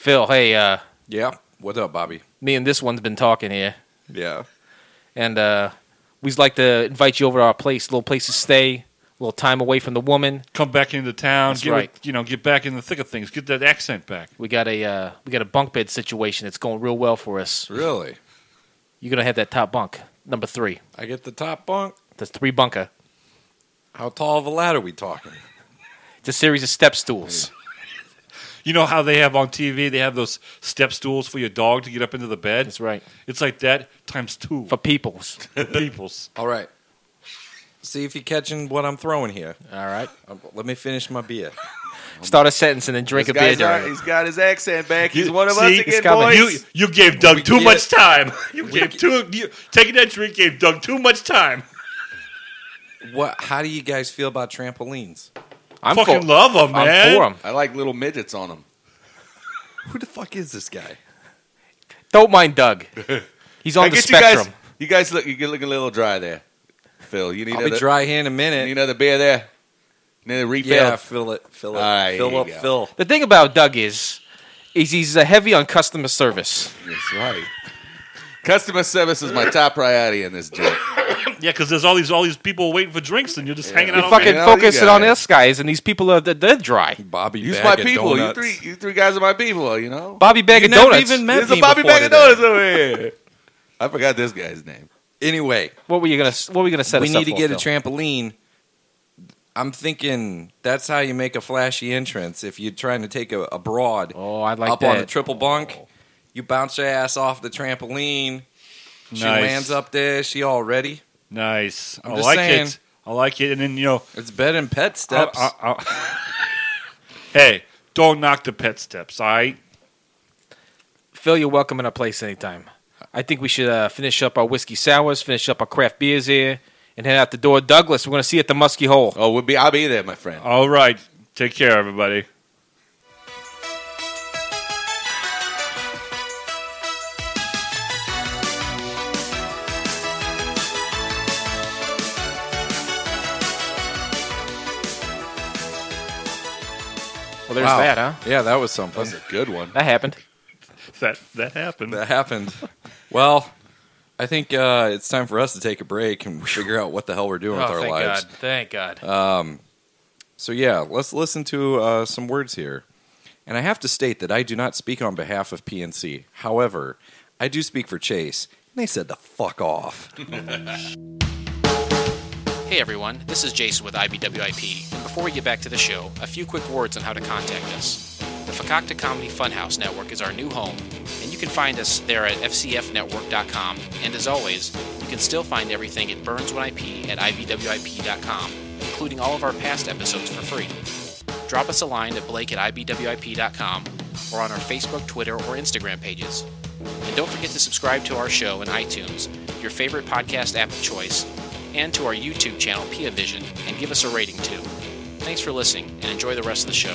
Phil, hey, uh, Yeah. What up, Bobby? me and this one's been talking here, Yeah. and uh, we'd like to invite you over to our place, a little place to stay, a little time away from the woman. Come back into town. That's get right. it- you know, get back in the thick of things. Get that accent back. We got a uh, we got a bunk bed situation that's going real well for us. Really? You're gonna have that top bunk, number three. I get the top bunk. That's three bunker. How tall of a ladder we talking? It's a series of step stools. You know how they have on T V? They have those step stools for your dog to get up into the bed. That's right. It's like that times two For peoples. for peoples. All right. See if you're catching what I'm throwing here. All right. Um, let me finish my beer. Start a sentence and then drink This a beer guy's during on- it. he's got his accent back. He's You- one of see, us again, coming. boys. You you gave Doug We too get much it. time. You gave too you, taking that drink gave Doug too much time. What? How do you guys feel about trampolines? I'm Fucking for, love them, man. I'm for 'em. I like little midgets on them. Who the fuck is this guy? Don't mind Doug. He's on I the get you guys. spectrum. You guys look. You're looking a little dry there, Phil. You need I'll another. be dry here in a You minute. need another beer there. Need a refill. Yeah, fill it, fill it, All right, fill here up, you go. fill. The thing about Doug is, is he's uh, heavy on customer service. That's right. Customer service is my top priority in this joint. Yeah, because there's all these all these people waiting for drinks, and you're just hanging out. You're on fucking man, all you focusing on guys. us guys, and these people are they're, they're dry. Bobby, You's bag my of people. You donuts. three. You three guys are my people. You know. Bobby Bag You of never Donuts. even met There's a me Bobby before Bag of today. Donuts over here. I forgot this guy's name. Anyway, What were you gonna What were we gonna set we us need up to for, get a Phil? trampoline. I'm thinking that's how you make a flashy entrance. If you're trying to take a, a broad Oh, I like up that. on the triple bunk, you bounce your ass off the trampoline. She Nice. lands up there. She all ready. Nice. I'm I just like saying. it. I like it. And then you know, It's better than pet steps. I'll- I'll- I'll- hey, don't knock the pet steps. All right. Phil, you're welcome in our place anytime. I think we should uh, finish up our whiskey sours, finish up our craft beers here, and head out the door. Douglas, we're gonna see you at the Muskie Hole. Oh, we'll be. I'll be there, my friend. All right. Take care, everybody. Well, there's Wow. that, huh? Yeah, that was something. That's a good one. That happened. That that happened. That happened. Well, I think uh, it's time for us to take a break and figure out what the hell we're doing with Oh, our thank lives. God. Thank God. Um, so yeah, let's listen to uh, some words here. And I have to state that I do not speak on behalf of P N C. However, I do speak for Chase, and they said to fuck off. Hey everyone, this is Jason with I B W I P, and before we get back to the show, a few quick words on how to contact us. The Fakakta Comedy Funhouse Network is our new home, and you can find us there at f c f network dot com, and as always, you can still find everything at burns when I p at i b w i p dot com, including all of our past episodes for free. Drop us a line at blake at i b w i p dot com, or on our Facebook, Twitter, or Instagram pages. And don't forget to subscribe to our show in iTunes, your favorite podcast app of choice, and to our YouTube channel, Pia Vision, and give us a rating too. Thanks for listening, and enjoy the rest of the show.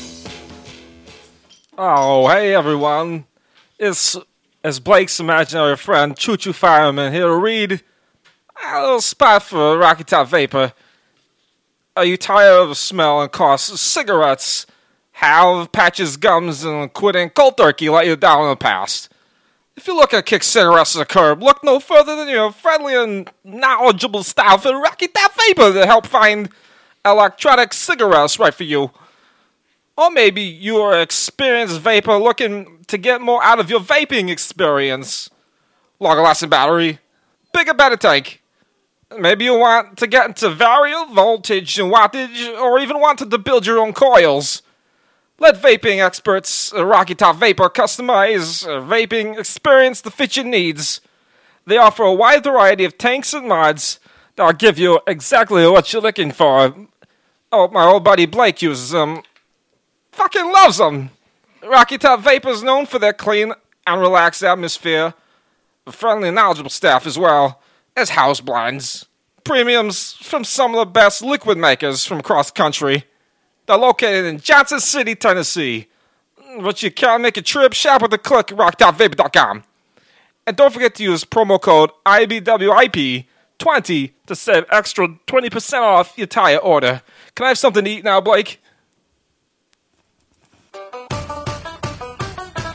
Oh, hey everyone. It's, it's Blake's imaginary friend, Choo Choo Fireman, here to read a little spot for Rocky Top Vapor. Are you tired of the smell and cost of cigarettes? Have patches, gums, and quitting cold turkey let you down in the past? If you're looking to kick cigarettes to the curb, look no further than your friendly and knowledgeable staff at Rocky Top Vapor to help find electronic cigarettes right for you. Or maybe you're an experienced vapor looking to get more out of your vaping experience. Longer lasting battery, bigger better tank. Maybe you want to get into variable voltage and wattage, or even wanted to build your own coils. Let vaping experts at Rocky Top Vapor customize a vaping experience to fit your needs. They offer a wide variety of tanks and mods that'll give you exactly what you're looking for. Oh, my old buddy Blake uses them. Fucking loves them. Rocky Top Vapor is known for their clean and relaxed atmosphere, a friendly and knowledgeable staff as well as house blinds. Premiums from some of the best liquid makers from across the country. They're located in Johnson City, Tennessee. But you can't make a trip, shop with a click at rock top vapor dot com. And don't forget to use promo code I B W I P twenty to save extra twenty percent off your entire order. Can I have something to eat now, Blake?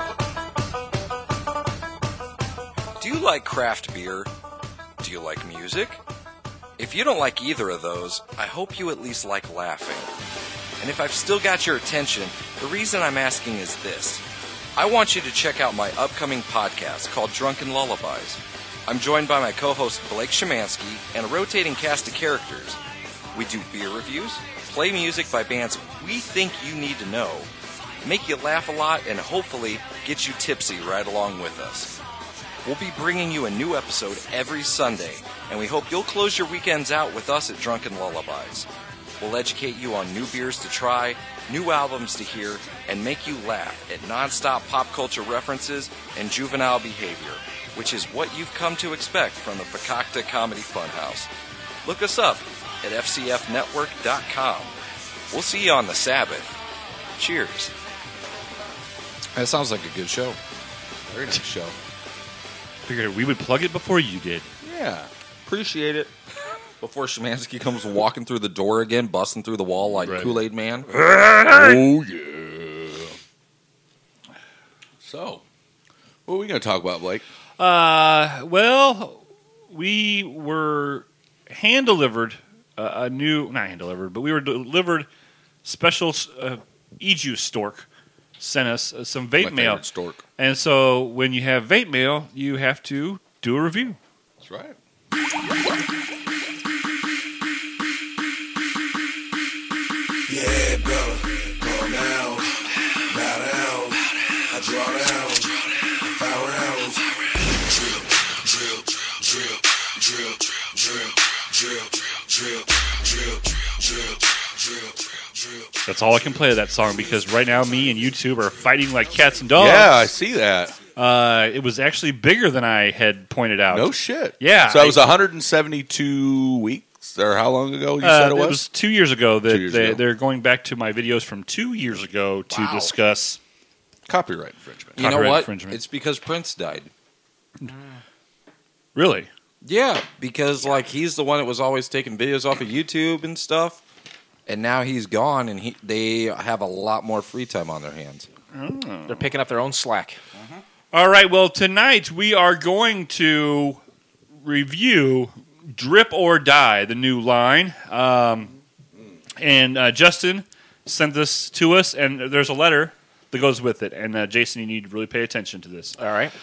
Do you like craft beer? Do you like music? If you don't like either of those, I hope you at least like laughing. And if I've still got your attention, the reason I'm asking is this. I want you to check out my upcoming podcast called Drunken Lullabies. I'm joined by my co-host Blake Szymanski and a rotating cast of characters. We do beer reviews, play music by bands we think you need to know, make you laugh a lot, and hopefully get you tipsy right along with us. We'll be bringing you a new episode every Sunday, and we hope you'll close your weekends out with us at Drunken Lullabies. We'll educate you on new beers to try, new albums to hear, and make you laugh at non-stop pop culture references and juvenile behavior, which is what you've come to expect from the Fakakta Comedy Funhouse. Look us up at f c f network dot com. We'll see you on the Sabbath. Cheers. That sounds like a good show. Very nice show. Figured we would plug it before you did. Yeah. Appreciate it. Before Szymanski comes walking through the door again, busting through the wall like Right. Kool-Aid Man. Oh, yeah. So, what are we going to talk about, Blake? Uh, well, we were hand delivered uh, a new, not hand delivered, but we were delivered special uh, e-juice stork sent us uh, some vape My mail. favorite stork. And so when you have vape mail, you have to do a review. That's right. Yeah, brother, calm down, bow down, I draw down, five rounds. Drill, drill, drill, drill, drill, drill, drill, drill, drill, drill. That's all I can play of that song because right now me and YouTube are fighting like cats and dogs. Yeah, I see that. Uh, it was actually bigger than I had pointed out. No shit. Yeah, So it was I- one hundred seventy-two weeks, or how long ago you Uh, said it was? two years ago. That Two years they, ago. They're going back to my videos from two years ago to Wow. discuss. Copyright infringement. You know Copyright what? infringement. It's because Prince died. Really? Yeah, because like he's the one that was always taking videos off of YouTube and stuff, and now he's gone, and he they have a lot more free time on their hands. They're picking up their own slack. All right. Well, tonight we are going to review "Drip or Die," the new line. Um, and uh, Justin sent this to us, and there's a letter that goes with it. And uh, Jason, you need to really pay attention to this. All right.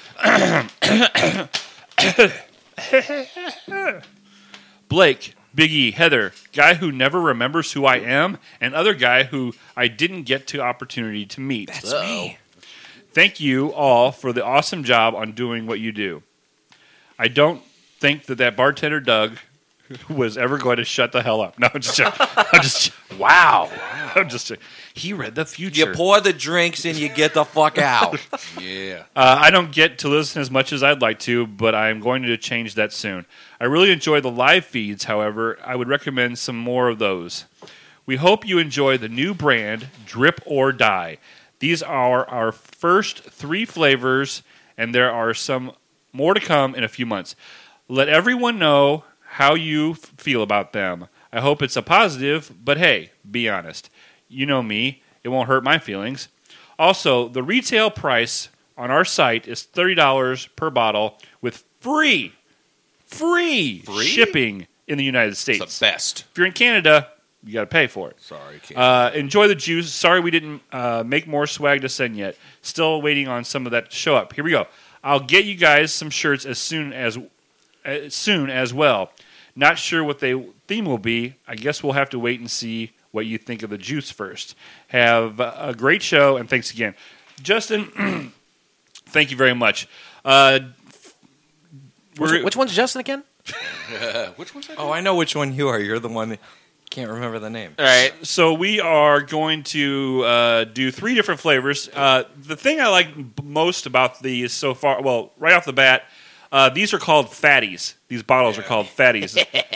Blake, Big E, Heather, guy who never remembers who I am, and other guy who I didn't get to opportunity to meet. That's me. Thank you all for the awesome job on doing what you do. I don't think that that bartender Doug was ever going to shut the hell up. No, I'm just joking. I'm just Wow. I'm just joking. He read the future. You pour the drinks and you get the fuck out. Yeah. Uh, I don't get to listen as much as I'd like to, but I'm going to change that soon. I really enjoy the live feeds, however, I would recommend some more of those. We hope you enjoy the new brand, Drip or Die. These are our first three flavors, and there are some more to come in a few months. Let everyone know how you f- feel about them. I hope it's a positive, but hey, be honest. You know me. It won't hurt my feelings. Also, the retail price on our site is thirty dollars per bottle with free, free, Free? shipping in the United States. It's the best. If you're in Canada, you got to pay for it. Sorry, can't. Uh, enjoy the juice. Sorry we didn't uh, make more swag to send yet. Still waiting on some of that to show up. Here we go. I'll get you guys some shirts as soon as as soon as well. Not sure what the theme will be. I guess we'll have to wait and see what you think of the juice first. Have a great show, and thanks again. Justin, thank you very much. Uh, Which, we're, which one's Justin again? Which one's that? Oh, I know which one you are. You're the one that can't remember the name. All right. So we are going to uh, do three different flavors. Uh, the thing I like b- most about these so far, well, right off the bat, uh, these are called fatties. These bottles are called fatties.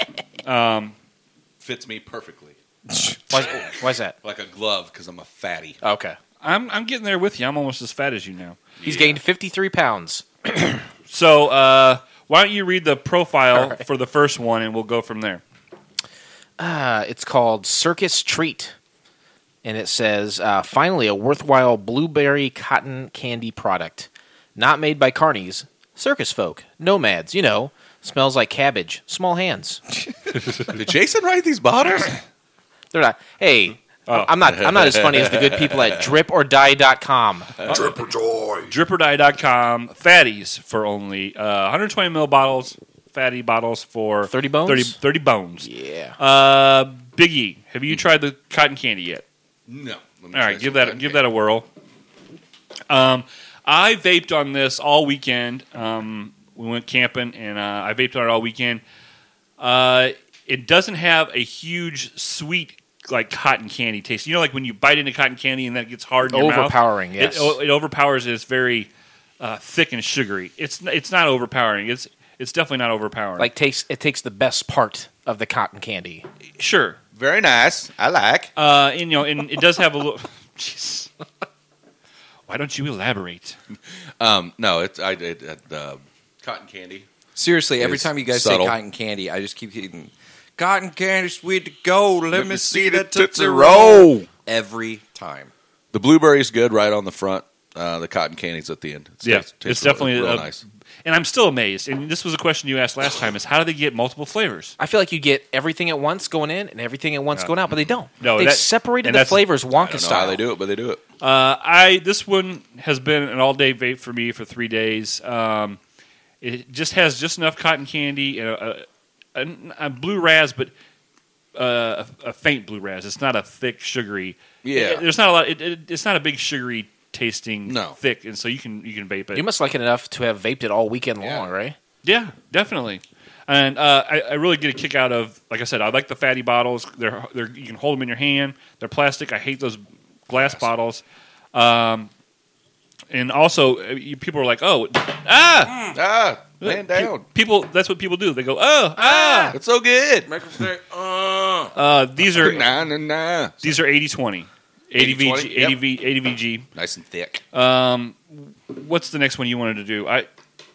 Fits me perfectly. Why, why's that? Like a glove, because I'm a fatty. Okay. I'm I'm getting there with you. I'm almost as fat as you now. He's gained fifty-three pounds. So uh, why don't you read the profile All right. for the first one, and we'll go from there. Uh, it's called Circus Treat. And it says, uh, finally, a worthwhile blueberry cotton candy product. Not made by Carnies, Circus folk, nomads, you know, smells like cabbage, small hands. Did Jason write these bottles? They're not. Hey, I'm not. I'm not as funny as the good people at drip or die dot com. Drip or joy. drip or die dot com. Fatties for only uh, one hundred twenty milliliter bottles. Fatty bottles for thirty bones? thirty, thirty bones. Yeah. Uh, Big E, have you tried the cotton candy yet? No. All right, give that give that a whirl. Um, I vaped on this all weekend. Um, we went camping, and uh, I vaped on it all weekend. Uh, it doesn't have a huge sweet like cotton candy taste. You know, like when you bite into cotton candy and then it gets hard in your mouth. Overpowering, yes. It, it overpowers. It's very uh, thick and sugary. It's it's not overpowering. It's it's definitely not overpowering. Like takes it takes the best part of the cotton candy. Sure. Very nice. I like. Uh, and you know, and it does have a little. Jeez. Why don't you elaborate? Um, no, it's I it, it, uh, cotton candy. Seriously, every It's time you guys subtle. say cotton candy, I just keep eating cotton candy, sweet to go. Let, me see that Tootsie Tootsie Roll. Roll. Every time. The blueberry's good right on the front. Uh, the cotton candy's at the end. It Yeah, tastes- it's tastes definitely real, real a- nice. And I'm still amazed. And this was a question you asked last time: is how do they get multiple flavors? I feel like you get everything at once going in and everything at once going out, but they don't. No, they've that- separated and the that's- flavors I Wonka don't know how style. they do it, but they do it. Uh, I this one has been an all day vape for me for three days. Um, it just has just enough cotton candy and a, a, a, a blue raz, but uh, a, a faint blue raz. It's not a thick sugary. Yeah. it- there's not a lot. It, it, it's not a big sugary tasting. No. thick, and so you can you can vape it. You must like it enough to have vaped it all weekend long, right? Yeah, definitely. And uh, I, I really get a kick out of, like I said, I like the fatty bottles. They're, they're you can hold them in your hand. They're plastic. I hate those glass bottles. Um, and also, uh, you, people are like, "Oh, ah!" Ah, man Pe- down. People, that's what people do. They go, "Oh, ah!" It's so good. Make them say, uh. Uh, these are Nah, nah, nah. these are eighty twenty. eighty V G, eighty twenty, yep. eighty V, eighty V G. Nice and thick. Um, what's the next one you wanted to do? I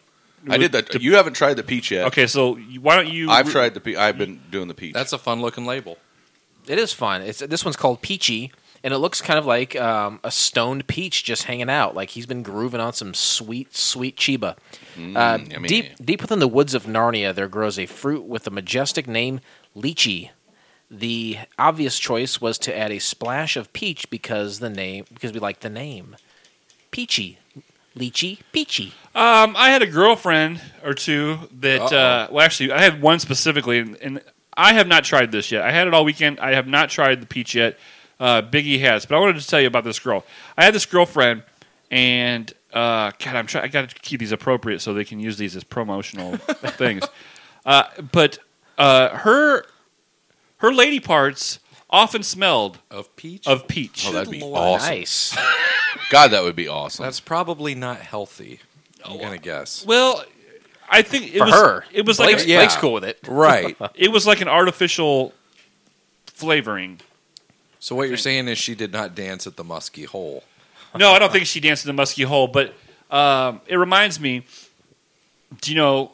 I did that. You haven't tried the peach yet. Okay, so you- why don't you? I've tried the peach. I've been doing the peach. That's a fun looking label. It is fun. It's this one's called Peachy, and it looks kind of like um, a stoned peach just hanging out. Like he's been grooving on some sweet, sweet chiba. uh, yummy. deep, deep within the woods of Narnia, there grows a fruit with the majestic name lychee. The obvious choice was to add a splash of peach because the name because we like the name Peachy, lychee, peachy. Um, I had a girlfriend or two that. Uh-oh. Uh, well, actually, I had one specifically, and, and I have not tried this yet. I had it all weekend. I have not tried the peach yet. Uh, Biggie has, but I wanted to tell you about this girl. I had this girlfriend, and uh, God, I'm trying. I got to keep these appropriate so they can use these as promotional things. Uh, but uh, her her lady parts often smelled Of peach? of peach. Oh, that'd be Lord. awesome. Nice. God, that would be awesome. That's probably not healthy. I'm going to guess. Well, I think it For was her, it was Blake's, like yeah. Blake's cool with it. Right. it was like an artificial flavoring. So what you're saying is she did not dance at the Muskie Hole. No, I don't think she danced in the musky hole, but um, it reminds me. Do you know?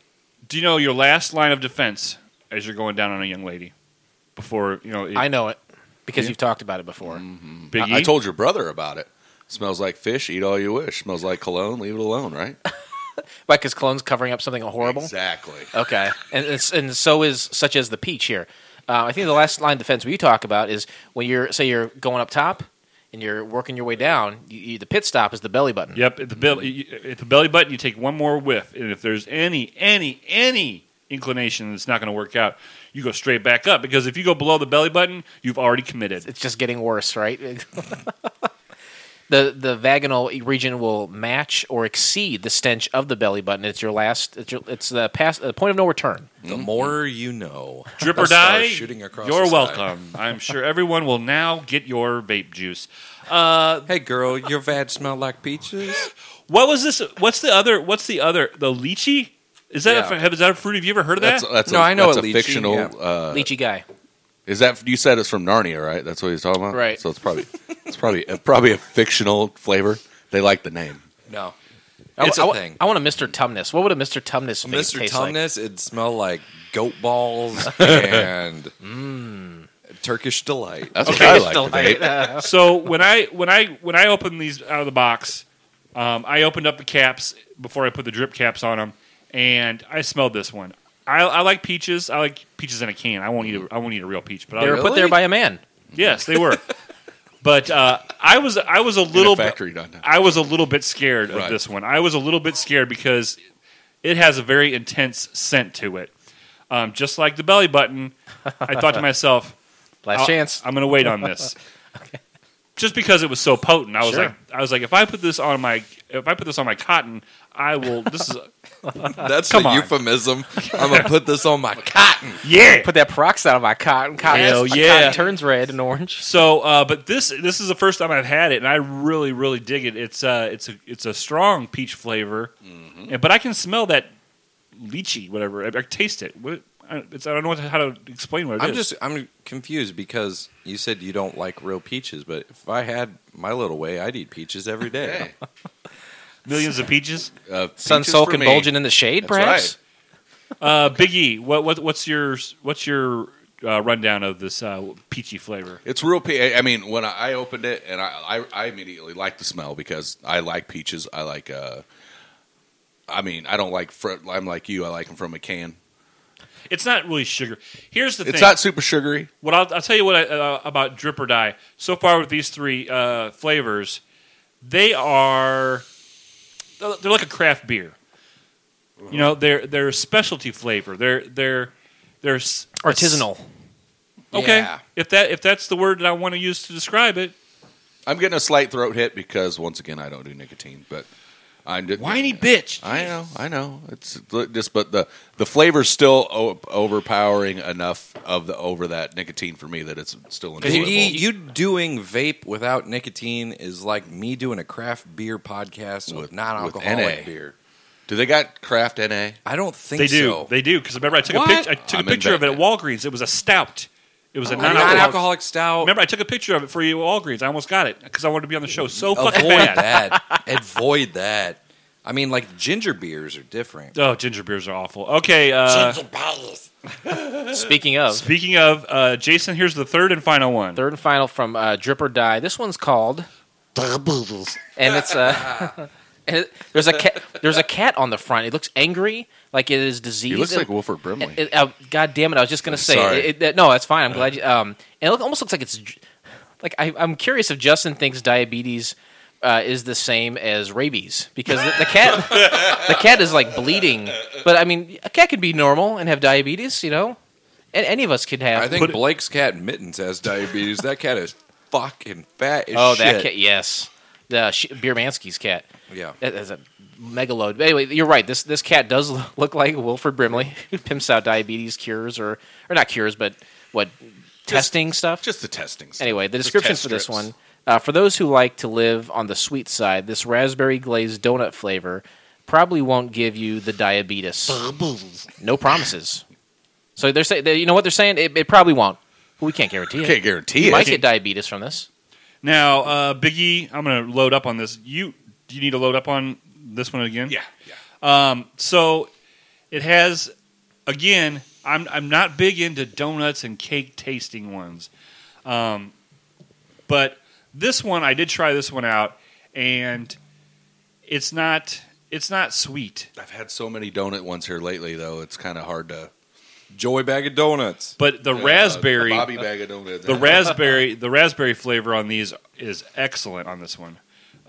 Do you know your last line of defense as you're going down on a young lady before you know? It, I know it because you've talked about it before. Big I, I E? told your brother about it. Smells like fish. Eat all you wish. Smells like cologne. Leave it alone. Right? Like his clone's covering up something horrible. Exactly. Okay, and it's, and so is such as the peach here. Uh, I think the last line of defense we talk about is when you're say you're going up top and you're working your way down. You, you, the pit stop is the belly button. Yep, at the belly, at the belly button, you take one more whiff, and if there's any, any, any inclination that's not going to work out, you go straight back up. Because if you go below the belly button, you've already committed. It's just getting worse, right? the The vaginal region will match or exceed the stench of the belly button. It's your last. It's, your, it's the past. The point of no return. The more you know. Drip or Stars die, shooting across you're the sky. welcome. I'm sure everyone will now get your vape juice. Uh, Hey girl, your vag smell like peaches? what was this? What's the other? What's the other? The lychee? Is that Yeah. a, is that a fruit? Have you ever heard of that? That's that's No, a, I know that's a a lychee, fictional. yeah. Uh, Lychee guy. is that you said it's from Narnia, right? That's what he's talking about, Right. So it's probably it's probably probably a fictional flavor. They like the name. No. I- It's I a wa- thing. I want a Mister Tumnus. What would a Mister Tumnus vape Mister taste like? Tumnus, it'd smell like goat balls and Turkish delight. That's Okay, what I it's like. Still to vape. like- So when I when I when I open these out of the box, Um, I opened up the caps before I put the drip caps on them, and I smelled this one. I, I like peaches. I like peaches in a can. I won't eat. A, I won't eat a real peach, but They I, were put there by a man. yes, they were. But uh, I was I was a little factory done that. I was a little bit scared of Right. this one. I was a little bit scared because it has a very intense scent to it. Um, just like the belly button, I thought to myself, Last I'll- chance. I'm going to wait on this. Just because it was so potent, I was Sure. like, I was like, if I put this on my, if I put this on my cotton, I will. This is That's Come a on. euphemism. I'm gonna put this on my cotton. yeah. Put that peroxide on my cotton. Cotton, Hell my yeah. cotton turns red and orange. So, uh, but this this is the first time I've had it, and I really really dig it. It's uh, it's a it's a strong peach flavor, and, but I can smell that lychee, whatever. I, I taste it. What, I, it's, I don't know what, how to explain what it is. I'm just I'm confused because you said you don't like real peaches, but if I had my little way, I'd eat peaches every day. Hey, millions of peaches. uh, Sun peaches soaked for and me. bulging in the shade, That's perhaps? Uh, Big E, what, what what's your what's your uh, rundown of this uh, peachy flavor? It's real. Pe- I mean, when I I opened it, and I, I, I immediately liked the smell because I like peaches. I like. Uh, I mean, I don't like. Fr- I'm like you. I like them from a can. It's not really sugar. Here's the It's thing. not super sugary. What I'll, I'll tell you what I, uh, about Drip or Die. So far with these three uh, flavors, they are they're like a craft beer. You know, they're they're a specialty flavor. They're they're they're s- Artisanal. Okay, Yeah. if that if that's the word that I want to use to describe it, I'm getting a slight throat hit because once again I don't do nicotine, but I'm just, whiny bitch. I know, I know. It's just, but the the flavor's still o- overpowering enough of the over that nicotine for me that it's still You, enjoyable. you doing vape without nicotine is like me doing a craft beer podcast with, With- non-alcoholic with N A. beer. Do they got craft N A? I don't think They do, so. they do. Because remember, I took What? a picture. I took I'm a picture of it at embedded. Walgreens. It was a stout. It was a A non-alcoholic. non-alcoholic stout. Remember, I took a picture of it for you at Walgreens. I almost got it because I wanted to be on the show so fucking Avoid bad. that. Avoid that. I mean, like ginger beers are different. Oh, ginger beers are awful. Okay. Uh, Speaking of, speaking of, uh, Jason, here's the third and final one. third and final from uh, Drip or Die. This one's called, and it's uh, and it, there's a cat. There's a cat on the front. It looks angry, like it is diseased. He looks and- like Wilford Brimley. It, it- uh, God damn it! I was just gonna say. Sorry. It, it- no, that's fine. I'm glad. You, um, and it look, almost looks like it's like I, I'm curious if Justin thinks diabetes uh, is the same as rabies because the, the cat the cat is like bleeding. But I mean, a cat could be normal and have diabetes. You know, and any of us could have. I think Put it- Blake's cat Mittens has diabetes. That cat is fucking fat as oh, shit. that cat. Yes, the sh- Biermansky's cat. Yeah. That is a megaload. But anyway, you're right. This this cat does look like Wilford Brimley, who pimps out diabetes cures or or not cures, but what testing stuff. Just the testing. stuff. Anyway, the Just description test for this strips. one: uh, for those who like to live on the sweet side, this raspberry glazed donut flavor probably won't give you the diabetes. No promises. So they're saying, you know what they're saying? It, it probably won't. But we can't guarantee it. Can't guarantee You it. might get diabetes from this. Now, uh, Biggie, I'm going to load up on this. You do you need to load up on this one again? Yeah, yeah. Um, so it has again. I'm I'm not big into donuts and cake tasting ones, um, but this one I did try this one out, and it's not it's not sweet. I've had so many donut ones here lately, though. It's kind of hard to. Joy bag of donuts. But the Uh, raspberry, a Bobby bag of donuts. the raspberry, the raspberry flavor on these is excellent on this one.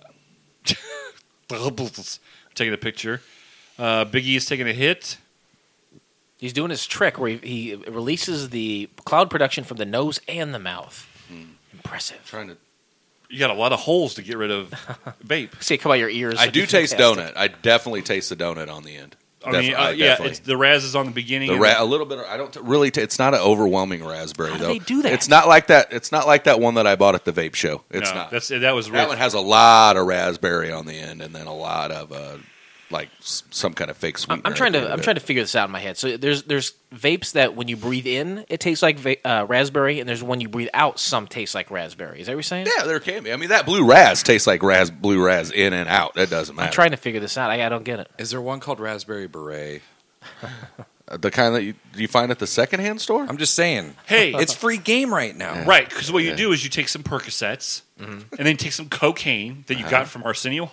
Taking a picture. Uh, Biggie is taking a hit. He's doing his trick where he, he releases the cloud production from the nose and the mouth. Impressive. Trying to. You got a lot of holes to get rid of vape. See it come out your ears. I It'd do be taste fantastic. donut. I definitely taste the donut on the end. I mean, Def- uh, I yeah, definitely. it's, the raz is on the beginning. The and ra- a little bit. Of, I don't t- really. T- it's not an overwhelming raspberry How do though. they do that? It's not like that. It's not like that one that I bought at the vape show. It's no, not. That's that was that real. one has a lot of raspberry on the end, and then a lot of uh, like s- some kind of fake I'm, sweetener. I'm trying at the to end I'm of trying it. to figure this out in my head. So there's there's vapes that when you breathe in it tastes like va- uh, raspberry, and there's when you breathe out some tastes like raspberry. Is that what you're saying? Yeah, there can be. I mean, that blue raz tastes like ras blue raz in and out. That doesn't matter. I'm trying to figure this out. I, I don't get it. Is there one called Raspberry Beret? the kind that you do you find at the secondhand store. I'm just saying. Hey, It's free game right now. right, because what you do is you take some Percocets and then you take some cocaine that you got from Arsenio Hall,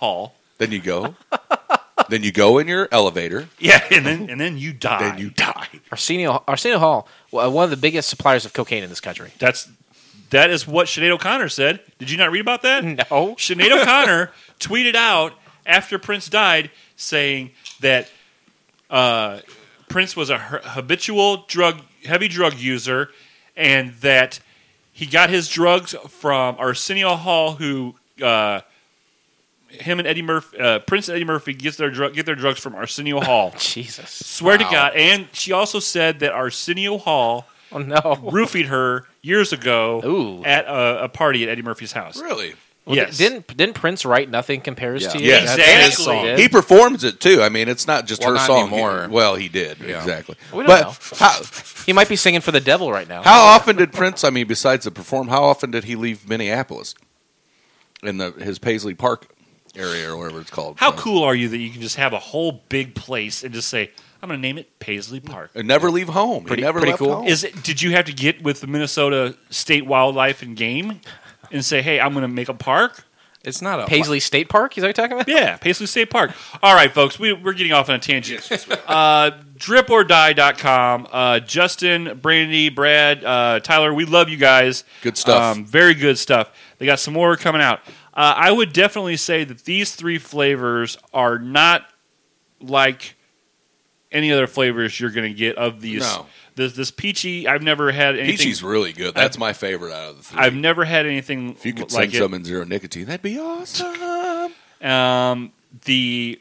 Then you go. Then you go in your elevator. Yeah, and then and then you die. Then you die. Arsenio Arsenio Hall, w- one of the biggest suppliers of cocaine in this country. That's that is what Sinead O'Connor said. Did you not read about that? No. Sinead O'Connor tweeted out after Prince died saying that uh, Prince was a h- habitual drug, heavy drug user, and that he got his drugs from Arsenio Hall, who uh, him and Eddie Murphy, uh, Prince and Eddie Murphy gets their drug, get their drugs from Arsenio Hall. Jesus. Swear Wow. to God. And she also said that Arsenio Hall Oh, no. roofied her years ago Ooh. at a, a party at Eddie Murphy's house. Really? Well, Yes. Didn't didn't Prince write "Nothing Compares Yeah. to You"? Yes. That's Exactly. his song. He He performs it too. I mean, it's not just Well, her not song. anymore. He- well, he did Yeah. exactly. We don't but know. how He might be singing for the devil right now. how often did Prince? I mean, besides the perform, how often did he leave Minneapolis in the his Paisley Park area or whatever it's called? How So- cool are you that you can just have a whole big place and just say, I'm going to name it Paisley Park? And never leave home. Pretty- he never pretty left cool. home. Is it? Did you have to get with the Minnesota State Wildlife and Game and say, hey, I'm going to make a park? It's not a Paisley State Park? Is that what you're talking about? Yeah, Paisley State Park. All right, folks, we, we're getting off on a tangent. Uh, drip or die dot com. Uh, Justin, Brandy, Brad, uh, Tyler, we love you guys. Good stuff. Um, very good stuff. They got some more coming out. Uh, I would definitely say that these three flavors are not like any other flavors you're going to get of these. No. This, this peachy, I've never had anything. Peachy's really good. That's my favorite out of the three. I've never had anything if you could like send it. some in zero nicotine, that'd be awesome. Um, the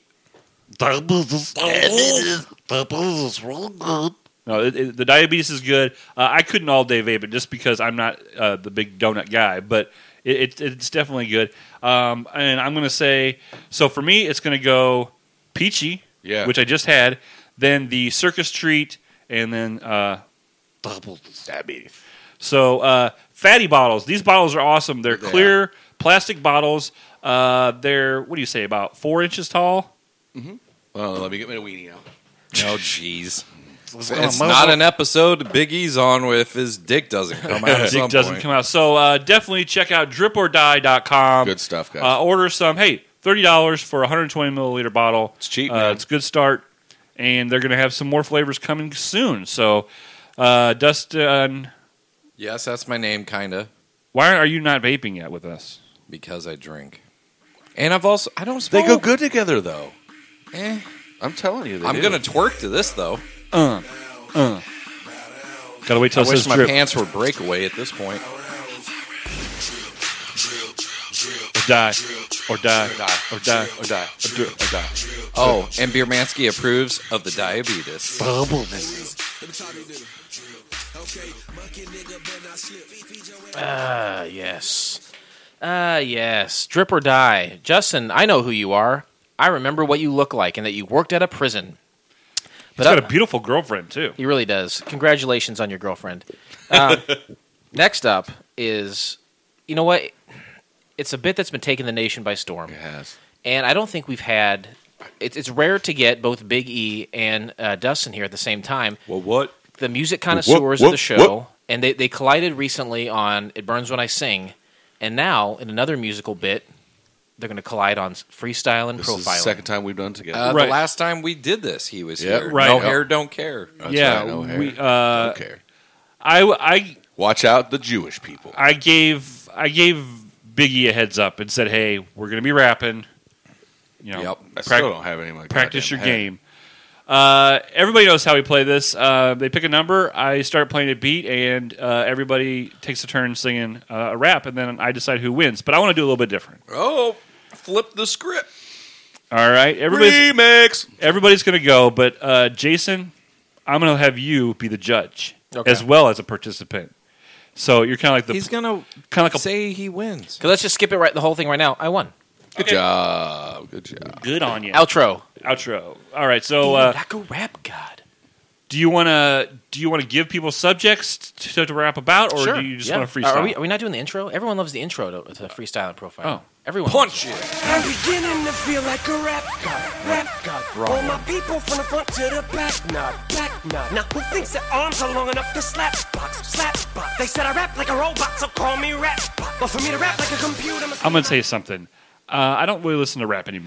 no, it, it, the diabetes is good. Uh, I couldn't all day vape it just because I'm not uh, the big donut guy, but it, it, it's definitely good. Um, and I'm going to say, so for me, it's going to go peachy, Yeah. which I just had, then the circus treat, and then uh, diabetes. So uh, fatty bottles. These bottles are awesome. They're Yeah. clear plastic bottles. Uh, they're what do you say about four inches tall? Well, let me get my weenie out. No, jeez. It's not an episode Big E's on if his dick doesn't come out. At Dick some doesn't point. come out. So uh, definitely check out drip or die dot com. Good stuff, guys. Uh, order some. Hey, thirty dollars for a one hundred twenty milliliter bottle. It's cheap, Uh, man. it's a good start. And they're going to have some more flavors coming soon. So, uh, Dustin, Yes, that's my name, kinda, why are you not vaping yet with us? because I drink, and I've also I don't They smoke. go good together, though. Eh. I'm telling you, they I'm do. gonna twerk to this though. Uh, uh. Gotta wait till I it wish says my drip. pants were breakaway at this point. Or die. Or die. Or die. Or die. Or drip. Or die. Oh, and Biermansky approves of the diabetes. Ah, yes. Ah, yes. Drip or die. Justin, I know who you are. I remember what you look like and that you worked at a prison. He's got a beautiful girlfriend, too. He really does. Congratulations on your girlfriend. Uh, next up is, you know what? It's a bit that's been taking the nation by storm. It has. And I don't think we've had. It's, it's rare to get both Big E and uh, Dustin here at the same time. Well, what? The music connoisseurs whoop, of the show, whoop. and they, they collided recently on "It Burns When I Sing," and now in another musical bit, they're going to collide on freestyle and This is the profiling. second time we've done it together. Uh, Right. The last time we did this, he was Yeah, here. right. No Yeah. hair, don't care. That's yeah. right, no hair. we, uh, Don't care. I, I, Watch out, the Jewish people. I gave I gave Biggie a heads up and said, "Hey, we're going to be rapping. You know, Yep. I prac- still don't have any of my practice your goddamn head. game." Uh, everybody knows how we play this. Uh, they pick a number. I start playing a beat, and uh, everybody takes a turn singing uh, a rap, and then I decide who wins. But I want to do a little bit different. Oh, flip the script. All right, everybody's Remix. everybody's going to go, but uh, Jason, I'm going to have you be the judge Okay. as well as a participant. So you're kind of like the He's gonna kind of like a say he wins. So let's just skip it right the whole thing right now. I won. Good job. Good job. good on you. Outro. Outro. All right, so uh, like a rap god. do you want to do you want to give people subjects to, to rap about, or Sure. do you just yeah. want to freestyle? Are we, are we not doing the intro? Everyone loves the intro to, to freestyle and profile. Oh. Everyone. Punch loves it. I'm beginning to feel like a rap god, rap god. Wrong All one. my people from the front to the back, nod, back nod. Now who thinks their arms are long enough to slap box, slap box? They said I rap like a robot, so call me rap. But for me to rap like a computer, must I'm going to tell you something. Uh, I don't really listen to rap anymore,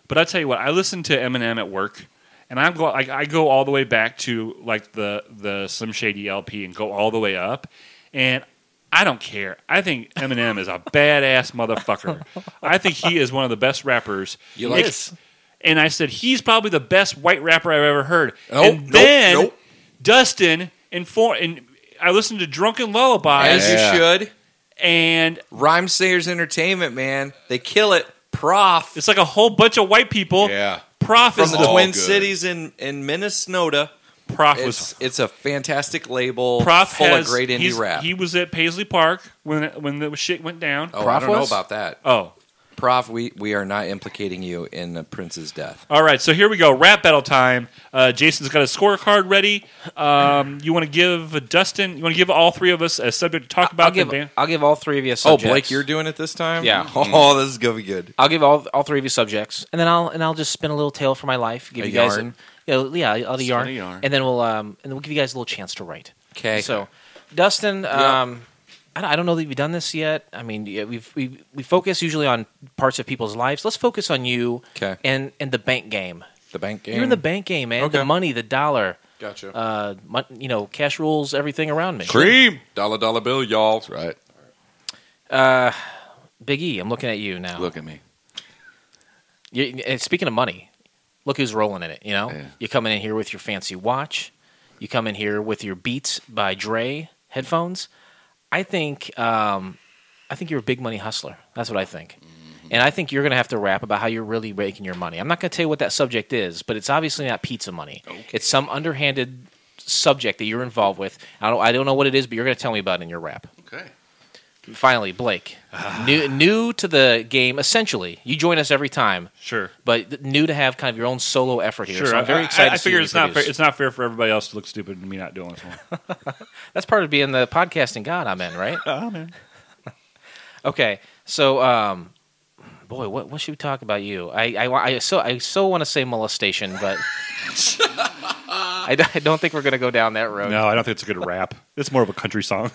But I tell you what, I listen to Eminem at work, and I'm go I, I go all the way back to like the the Slim Shady L P and go all the way up, and I don't care. I think Eminem is a badass motherfucker. I think he is one of the best rappers. You like Ex- And I said, he's probably the best white rapper I've ever heard. Nope, and nope, then nope. Dustin informed, and I listened to Drunken Lullabies. As you should. And Rhyme Sayers Entertainment, man, they kill it. Prof it's like a whole bunch of white people. Yeah. Prof from is the the Twin good. Cities in in Minnesota. Prof It's was it's a fantastic label, Prof full has, of great indie he's- rap. He was at Paisley Park when when the shit went down. oh, Prof I don't was? know about that. Oh. Prof, we, we are not implicating you in the Prince's death. All right, so here we go. Rap battle time. Uh, Jason's got a scorecard ready. Um, you want to give Dustin? You want to give all three of us a subject to talk about? I'll give, the band? I'll give all three of you Oh, subjects. Blake, you're doing it this time? Yeah. Oh, this is going to be good. I'll give all all three of you subjects, and then I'll and I'll just spin a little tale for my life. Give A you guys, yarn? A, you know, yeah, I'll do yarn, a yarn. and then we'll um and then we'll give you guys a little chance to write. Okay. So, Dustin, um, I don't, I don't know that you've done this yet. I mean, yeah, we've we we focus usually on parts of people's lives. Let's focus on you 'Kay. and and the bank game. The bank game. You're in the bank game, man. Okay. The money, the dollar, Gotcha. uh, mon- you know, cash rules everything around me. Cream. Dollar, dollar bill, y'all. That's right. Uh, Big E, I'm looking at you now. Look at me. You, and speaking of money, look who's rolling in it. You know, Yeah. you coming in here with your fancy watch. You come in here with your Beats by Dre headphones. I think, um, I think you're a big money hustler. That's what I think. Mm-hmm. And I think you're going to have to rap about how you're really making your money. I'm not going to tell you what that subject is, but it's obviously not pizza money. It's some underhanded subject that you're involved with. I don't, I don't know what it is, but you're going to tell me about it in your rap. Okay. Finally, Blake, new new to the game. Essentially, you join us every time, Sure. but new to have kind of your own solo effort here. Sure. So I'm very I- excited. I, I to see figure what it's you not fair, produce. it's not fair for everybody else to look stupid and me not doing this one. That's part of being the podcasting god I'm in, right? Oh man. Okay, so um, boy, what what should we talk about you? I I, wa- I so I so want to say molestation, but I, don't- I don't think we're going to go down that road. No, I don't think it's a good rap. It's more of a country song.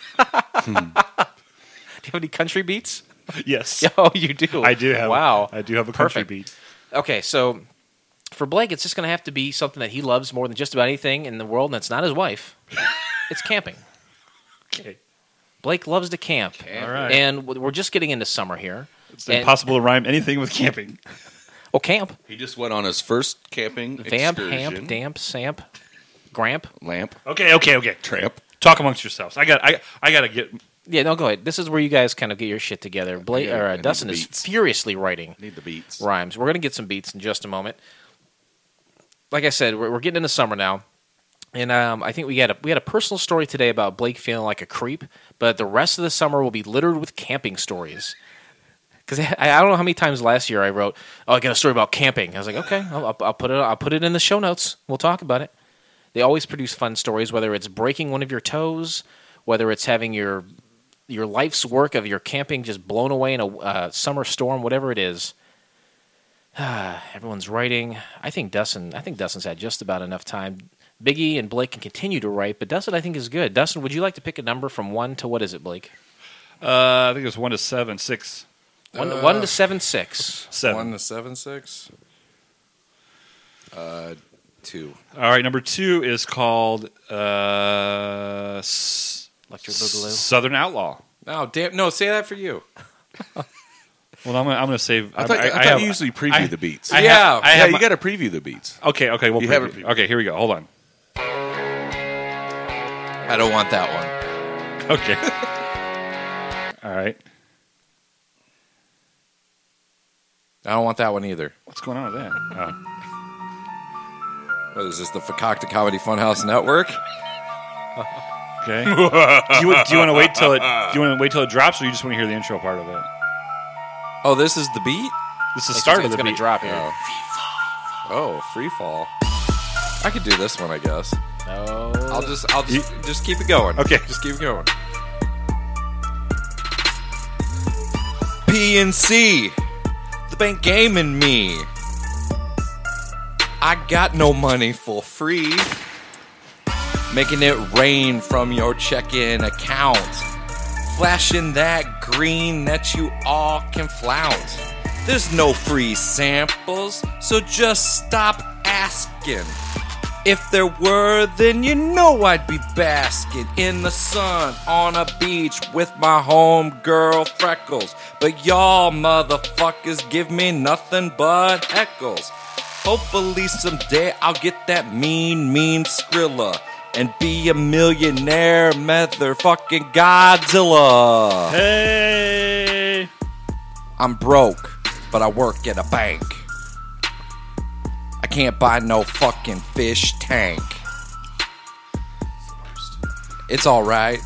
Do you have any country beats? Yes. Oh, you do. I do have. Wow, I do have a country Perfect. beat. Okay, so for Blake, it's just going to have to be something that he loves more than just about anything in the world, and it's not his wife. It's camping. Okay. Blake loves to camp. All right. And w- we're just getting into summer here. It's And- impossible to rhyme anything with camping. Oh, camp. He just went on his first camping Vamp, excursion. hamp, damp, samp, gramp. Lamp. Okay, okay, okay. Tramp. Talk amongst yourselves. I got I I got to get Yeah, no, go ahead. This is where you guys kind of get your shit together. Blake Yeah, or I uh, need Dustin the is beats. furiously writing Need the beats. rhymes. We're gonna get some beats in just a moment. Like I said, we're, we're getting into summer now, and um, I think we had a we had a personal story today about Blake feeling like a creep. But the rest of the summer will be littered with camping stories. Because I, I don't know how many times last year I wrote, "Oh, I got a story about camping." I was like, "Okay, I'll, I'll, I'll put it. I'll put it in the show notes. We'll talk about it." They always produce fun stories, whether it's breaking one of your toes, whether it's having your your life's work of your camping just blown away in a uh, summer storm, whatever it is. Everyone's writing. I think Dustin. I think Dustin's had just about enough time. Biggie and Blake can continue to write, but Dustin, I think, is good. Dustin, would you like to pick a number from one to what is it, Blake? uh I think it was one to seven, six, One, Uh, one to seven, six. seven. One to seven six. Uh, two. All right, number two is called uh, S- Electric Boogaloo. Southern Outlaw. No, damn. No, say that for you. Well, I'm gonna, I'm gonna save. I thought, I, thought have- you usually preview I- the beats. I Yeah. have, I yeah, have you my- got to preview the beats. Okay, okay, we'll You preview. have it- Okay, here we go. Hold on. I don't want that one. Okay. All right. I don't want that one either. What's going on with that? Oh. What is this? The Fakakta Comedy Funhouse Network? Okay. do you do you want to wait till it? Do you want to wait till it drops, or you just want to hear the intro part of it? Oh, this is the beat. This is the It's, start of it's the going to beat. drop here. Oh. Oh, free fall. I could do this one, I guess. No. I'll just, I'll just, just keep it going. Okay. just keep it going. P N C, the bank game and me. I got no money for free. Making it rain from your check-in account. Flashing that green that you all can flout. There's no free samples, so just stop asking. If there were, then you know I'd be basking in the sun on a beach with my homegirl Freckles. But y'all motherfuckers give me nothing but heckles. Hopefully someday I'll get that mean, mean Skrilla and be a millionaire motherfucking Godzilla. Hey! I'm broke, but I work at a bank. I can't buy no fucking fish tank. It's alright.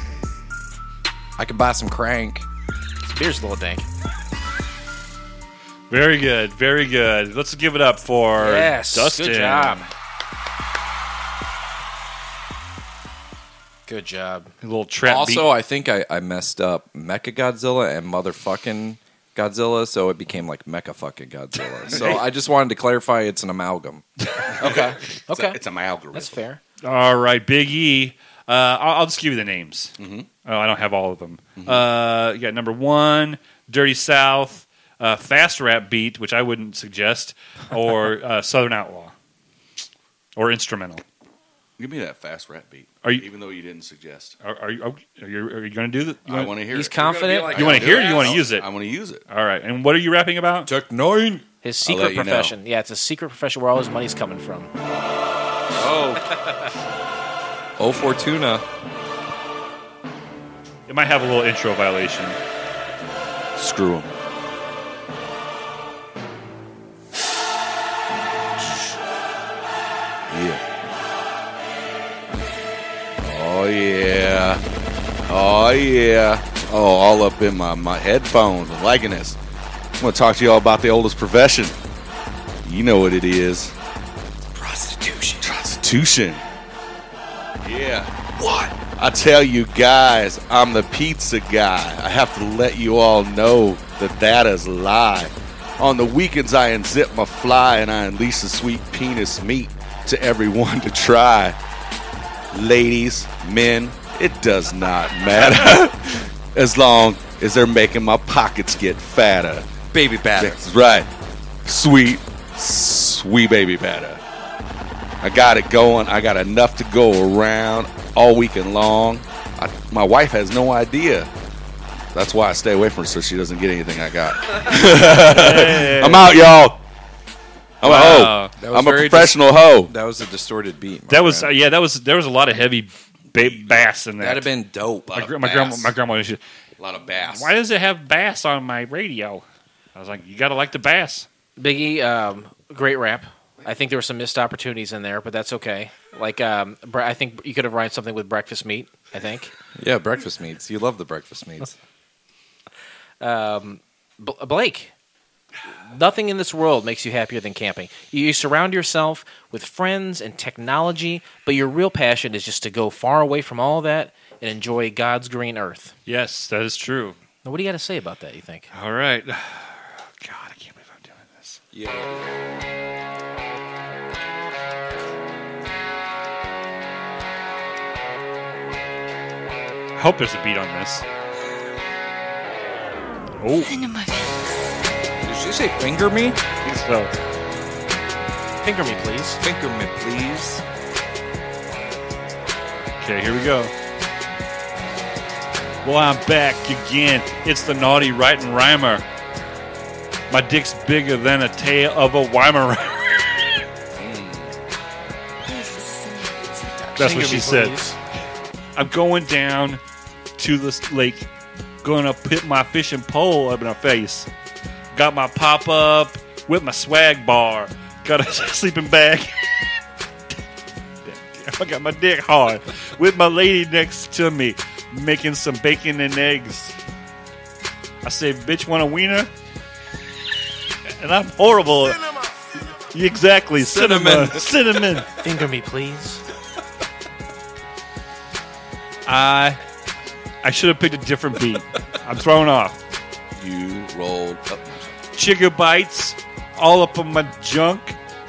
I can buy some crank. This beer's a little dank. Very good, very good. Let's give it up for Yes, Dustin. good job. Good job. A little trap Also, beat. I think I, I messed up Mecha Godzilla and motherfucking Godzilla, so it became like Mecha fucking Godzilla. So I just wanted to clarify it's an amalgam. Okay. It's Okay. a, it's a my algorithm. That's fair. All right, Big E. Uh, I'll, I'll just give you the names. Mm-hmm. Oh, I don't have all of them. Uh, you got number one, Dirty South, uh, Fast Rap Beat, which I wouldn't suggest, or uh, Southern Outlaw, or Instrumental. Give me that fast rap beat. Are you- even though you didn't suggest? Are, are you, are you, are you going to do that? I want to hear He's it. confident. You want to hear it or you want to use it? I want to use it. All right. And what are you rapping about? Tech nine. His I'll let secret you know. profession. Yeah, it's a secret profession where all his money's coming from. Oh, Fortuna. It might have a little intro violation. Screw him. Yeah. Oh yeah. Oh yeah. Oh, all up in my, my headphones. I'm liking this. I'm gonna talk to you all about the oldest profession. You know what it is. Prostitution. Prostitution. Yeah. What? I tell you guys, I'm the pizza guy. I have to let you all know that that is a lie. On the weekends, I unzip my fly and I unleash the sweet penis meat to everyone to try. Ladies, men, it does not matter. As long as they're making my pockets get fatter. Baby batter. That's right. Sweet, sweet baby batter. I got it going. I got enough to go around all weekend long. I, my wife has no idea. That's why I stay away from her so she doesn't get anything I got. I'm out, y'all. I'm Wow. a hoe. That was I'm a very professional hoe. That was a distorted beat. my That was uh, friend. yeah. That was there was a lot of heavy ba- bass in that. That'd have been dope. my, gr- my grandma. My grandma used to, A lot of bass. why does it have bass on my radio? I was like, you got to like the bass. Biggie, um, great rap. I think there were some missed opportunities in there, but that's okay. Like, um, bre- I think you could have rhymed something with breakfast meat. I think. Yeah, breakfast meats. You love the breakfast meats. Um, B- Blake, nothing in this world makes you happier than camping. You, you surround yourself with friends and technology, but your real passion is just to go far away from all that and enjoy God's green earth. Yes, that is true. Now, what do you got to say about that, you think? All right. God, I can't believe I'm doing this. Yeah. I hope there's a beat on this. Oh, Did she say finger me? I think so. Finger me, please. Finger me, please. Okay, here we go. Well, I'm back again. It's the naughty writing rhymer. My dick's bigger than a tail of a Weimaraner. That's Finger what she me, said. please. I'm going down to this lake, gonna put my fishing pole up in her face. Got my pop up with my swag bar. Got a sleeping bag. I got my dick hard with my lady next to me, making some bacon and eggs. I say, bitch, want a wiener? And I'm horrible. Exactly, cinnamon, cinnamon. Finger me, please. I I should have picked a different beat. I'm thrown off. You rolled up. Chigga bites all up on my junk.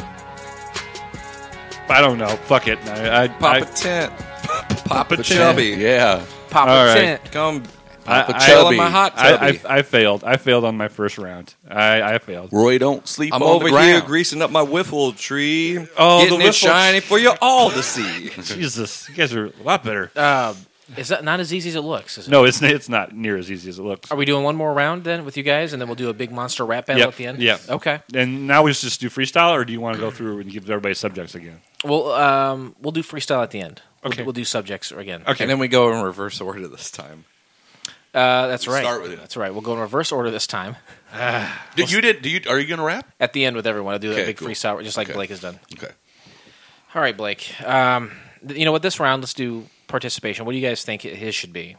I don't know. Fuck it. I, I, Pop I, a tent. Pop a tent. chubby. Yeah. Pop All a right. tent. Come Papa I- Chubby. my hot I, tubby. I, I failed. I failed on my first round. I, I failed. Roy, don't sleep I'm on over the ground. here greasing up my wiffle tree, Oh, getting the it wiffle- shiny for you all to see. Jesus, you guys are a lot better. Uh, is that not as easy as it looks? Is it? No, it's it's not near as easy as it looks. Are we doing one more round then with you guys, and then we'll do a big monster rap battle Yep, at the end? yep. Okay. And now we just do freestyle, or do you want to go through and give everybody subjects again? Well, um, we'll do freestyle at the end. We'll, Okay. we'll do subjects again. Okay. And then we go in reverse order this time. Uh, that's We'll right. start with it. That's right. We'll go in reverse order this time. Did you did? Do you? Are you going to rap? At the end with everyone, I'll do Okay, a big cool. freestyle, just like Okay. Blake has done. Okay. All right, Blake. Um, th- you know what? This round, let's do participation. What do you guys think his should be?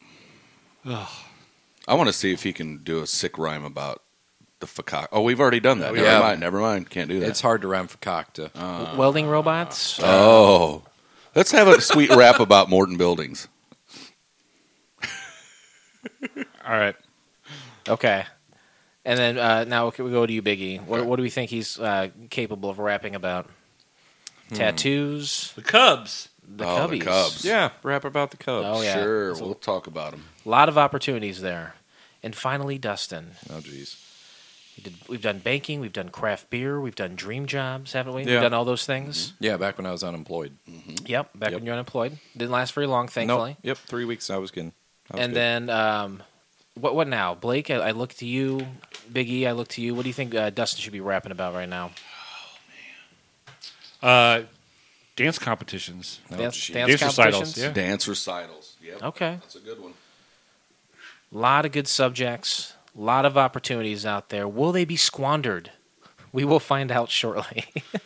I want to see if he can do a sick rhyme about the fakak. Oh, we've already done that. Never Yeah. mind. Never mind. Can't do that. It's hard to rhyme for cockta. W- Welding robots? oh, let's have a sweet rap about Morton Buildings. All right. Okay. And then uh, now we go to you, Biggie. What, what do we think he's uh, capable of rapping about? Tattoos? The Cubs. The oh, Cubbies? the Cubs. Yeah, rap about the Cubs. Oh, yeah. Sure, we'll talk about them. A lot of opportunities there. And finally, Dustin. Oh, jeez. We did, we've done banking, we've done craft beer, we've done dream jobs, haven't we? Yeah. We've done all those things. Yeah, back when I was unemployed. Yep, back Yep. when you're unemployed. Didn't last very long, thankfully. Nope. Yep, three weeks. I was good. I was And good. then, um, what what now? Blake, I, I look to you. Big E, I look to you. What do you think uh, Dustin should be rapping about right now? Uh, dance competitions. Oh, dance gee. dance Dance recitals, competitions? yeah. Dance recitals. Yep. Okay. That's a good one. A lot of good subjects, a lot of opportunities out there. Will they be squandered? We will find out shortly.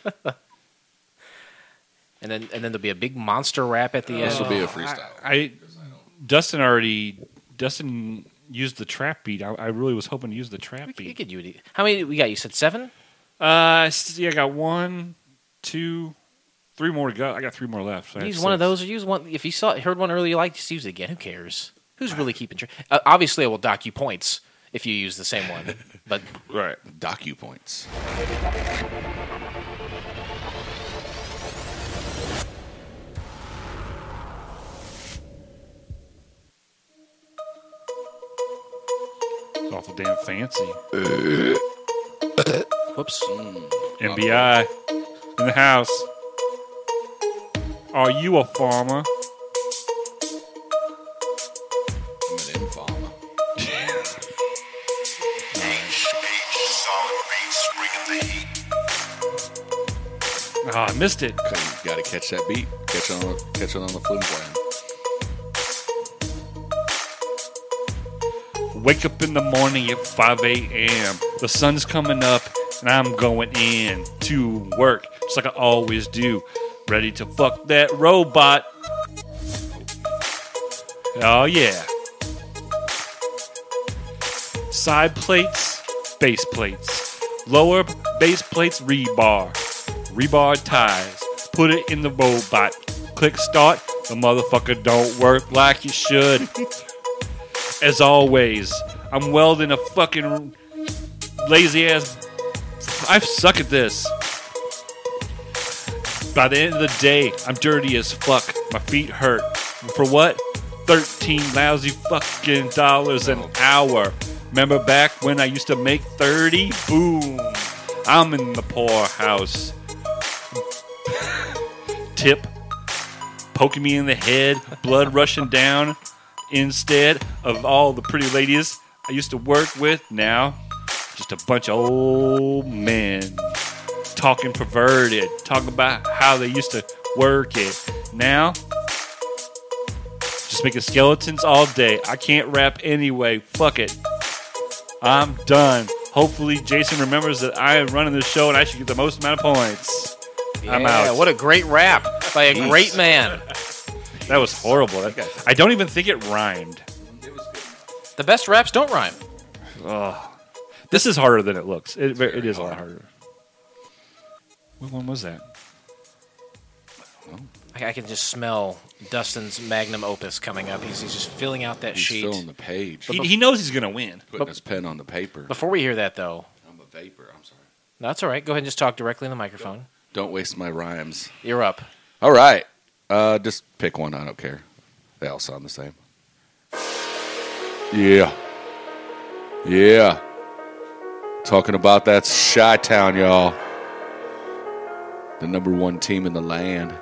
and then and then there'll be a big monster rap at the This end. will be a freestyle. I Dustin already Dustin used the trap beat. I, I really was hoping to use the trap We could, you beat. could use it. How many we got? You said seven? Uh, s- yeah, I got one, two, three more to go. I got three more left. So I have Use one of six. those, or use one. If you saw heard one earlier, you liked, just use it again. Who cares? Who's really keeping track? Uh, obviously, I will dock you points if you use the same one. But Right. Docu points. It's awful damn fancy. whoops. M B I in the house. Are you a farmer? I'm an informer. Oh, I missed it. Got to catch that beat. Catch it on. Catch it on the flim plan. Wake up in the morning at five a.m. The sun's coming up and I'm going in to work just like I always do. Ready to fuck that robot. Oh, yeah. Side plates, base plates. Lower base plates, rebar. Rebar ties. Put it in the robot. Click start. The motherfucker don't work like it should. As always, I'm welding a fucking lazy ass. I suck at this. By the end of the day, I'm dirty as fuck. My feet hurt. For what? thirteen lousy fucking dollars an hour. Remember back when I used to make thirty? Boom. I'm in the poorhouse. Tip. Poking me in the head. Blood rushing down. Instead of all the pretty ladies I used to work with, now just a bunch of old men talking perverted, talking about how they used to work it. Now, just making skeletons all day. I can't rap anyway. Fuck it. I'm done. Hopefully, Jason remembers that I am running the show and I should get the most amount of points. I'm Yeah, out. what a great rap by a great man. That was horrible. That- I don't even think it rhymed. The best raps don't rhyme. Ugh. This is harder than it looks. It, it is a lot harder. What one was that? I, I can just smell Dustin's magnum opus coming up. He's, he's just filling out that He's sheet. filling the page. He, he knows he's going to win. Putting his pen on the paper. Before we hear that, though, I'm a vapor. I'm sorry. no, that's all right. Go ahead and just talk directly in the microphone. Don't waste my rhymes. You're up. All right. Uh, just pick one. I don't care. They all sound the same. Yeah. Yeah. Talking about that Chi-Town, y'all. The number one team in the land.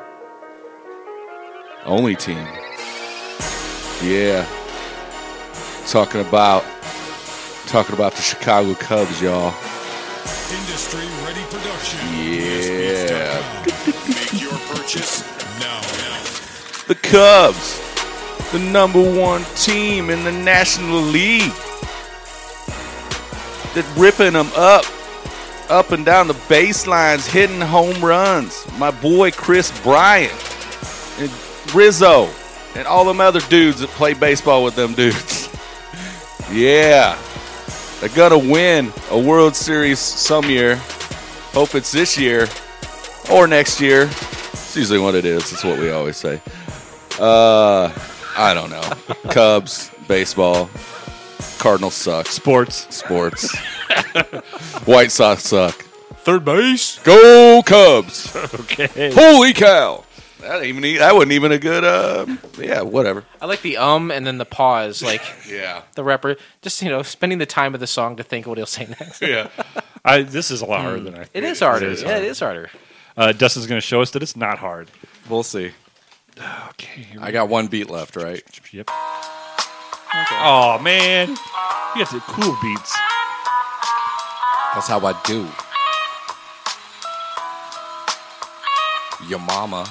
Only team. Yeah. Talking about talking about the Chicago Cubs, y'all. Industry Ready Production. Yeah. Make your purchase now. now. The Cubs. The number one team in the National League. They're ripping them up. Up and down the baselines, hitting home runs. My boy Chris Bryant and Rizzo and all them other dudes that play baseball with them dudes. Yeah. They're going to win a World Series some year. Hope it's this year or next year. It's usually what it is. It's what we always say. Uh, I don't know. Cubs, baseball. Cardinals suck. Sports. Sports. White Sox suck. Third base. Go Cubs. Okay. Holy cow. That even that wasn't even a good uh yeah, whatever. I like the um and then the pause, like Yeah. the rapper just, you know, spending the time of the song to think what he'll say next. Yeah. I, this is a lot harder than I It thought. is harder. It is yeah, harder. it is harder. Uh, Dustin's going to show us that it's not hard. We'll see. Okay. here we I got one beat left, right? Yep. Oh man, you got the cool beats. That's how I do. Your mama.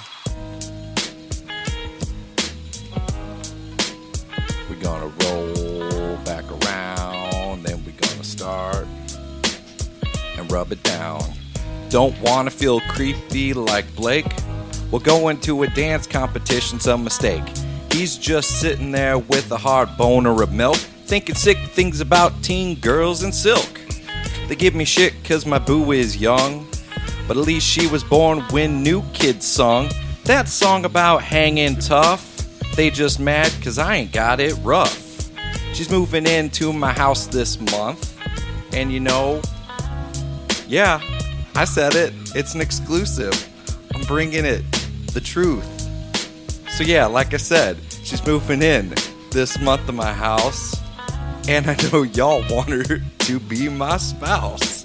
We're gonna roll back around, then we're gonna start and rub it down. Don't wanna feel creepy like Blake? We'll go into a dance competition, some mistake. He's just sitting there with a hard boner of milk, thinking sick things about teen girls and silk. They give me shit cause my boo is young, but at least she was born when New Kids sung that song about hanging tough. They just mad cause I ain't got it rough. She's moving into my house this month, and you know, yeah, I said it, it's an exclusive. I'm bringing it, the truth. So yeah, like I said, she's moving in this month to my house, and I know y'all want her to be my spouse.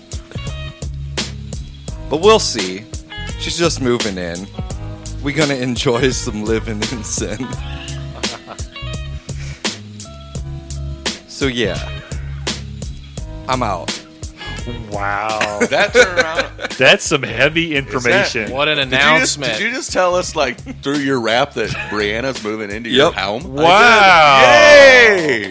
But we'll see. She's just moving in. We're gonna enjoy some living in sin. So yeah, I'm out. Wow. That turnaround. That's some heavy information. What an Did you, just, announcement. did you just tell us like through your rap that Brianna's moving into your Yep. home? Wow. Yay!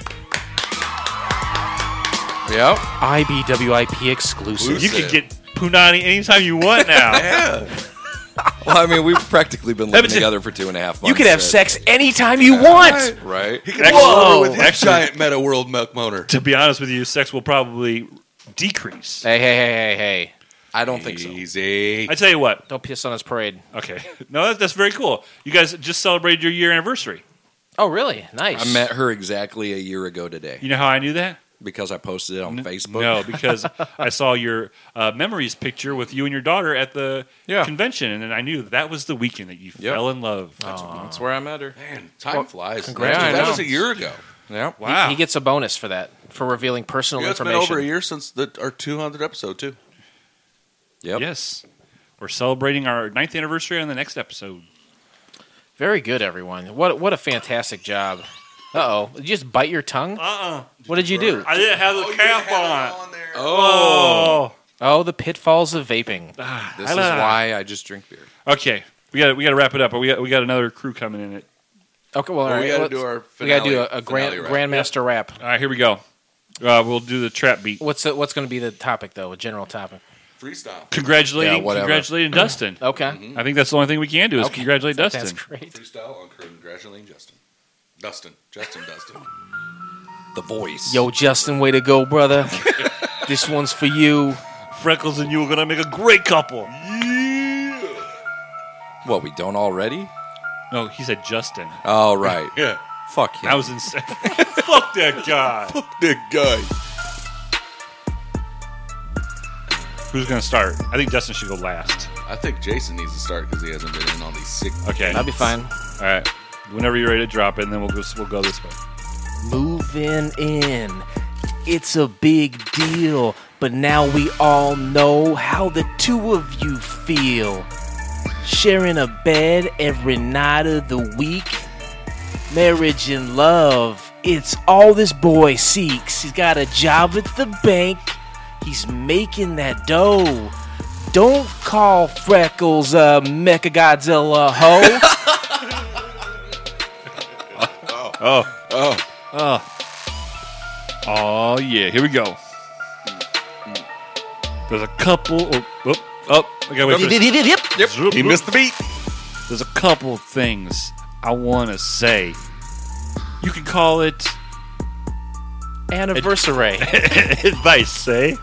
Yep. I B W I P exclusive. You can get Punani anytime you want now. Yeah. Well, I mean, we've practically been living Haven't you- together for two and a half months. You can have straight. sex anytime you want. Right? He can Actually- blow over with his actually- giant Meta World Milk Motor. To be honest with you, sex will probably decrease. Hey, hey, hey, hey, hey. I don't think so. Easy. I tell you what. Don't piss on his parade. Okay. No, that's, that's very cool. You guys just celebrated your year anniversary. Oh, really? Nice. I met her exactly a year ago today You know how I knew that? because I posted it on Facebook. No, because I saw your uh, memories picture with you and your daughter at the Yeah. convention, and then I knew that was the weekend that you Yep. fell in love. That's where I met her. Man, time flies. congrats. That, Yeah, I that know. was a year ago. Yeah. He- Wow. He, gets a bonus for that, for revealing personal Yeah, it's been information. over a year since the, our two hundredth episode, too. Yep. Yes. We're celebrating our ninth anniversary on the next episode. Very good, everyone. What what a fantastic job. Uh-oh. Did you just bite your tongue? Uh-uh. What did you do? I didn't have the cap on. there. Oh. Oh, the pitfalls of vaping. This is why I just drink beer. Okay. We got we got to wrap it up, but we got we got another crew coming in. It. Okay, well, all Well, right. we got to let's- do our we got to finale. do a, a grand, finale rap. Grandmaster rap. All right, here we go. Uh, we'll do the trap beat. What's the, what's going to be the topic, though, a general topic? Freestyle. Congratulating, Yeah, whatever. congratulating Dustin. Okay. I think that's the only thing we can do is Okay. congratulate That's Dustin. great. Freestyle on congratulating Justin. Dustin. Justin Dustin. The voice. Yo, Justin, way to go, brother. This one's for you. Freckles and you are gonna make a great couple. What, we don't already? No, he said Justin. Oh, right. Yeah. Fuck him. I was insane. Fuck that guy. Big guy. Who's gonna start? I think Dustin should go last. I think Jason needs to start because he hasn't been in on these sick. Okay. That'll be fine. All right. Whenever you're ready to drop it, and then we'll go. We'll go this way. moving in. It's a big deal, but now we all know how the two of you feel. Sharing a bed every night of the week. Marriage and love, it's all this boy seeks. He's got a job at the bank. He's making that dough. Don't call Freckles a Mechagodzilla hoe. Oh. Oh. Oh. Oh, yeah. Here we go. There's a couple. Oh, oh, oh I gotta wait for this. Yep. Yep. He missed the beat. There's a couple things I want to say. You can call it Anniversary. advice, say.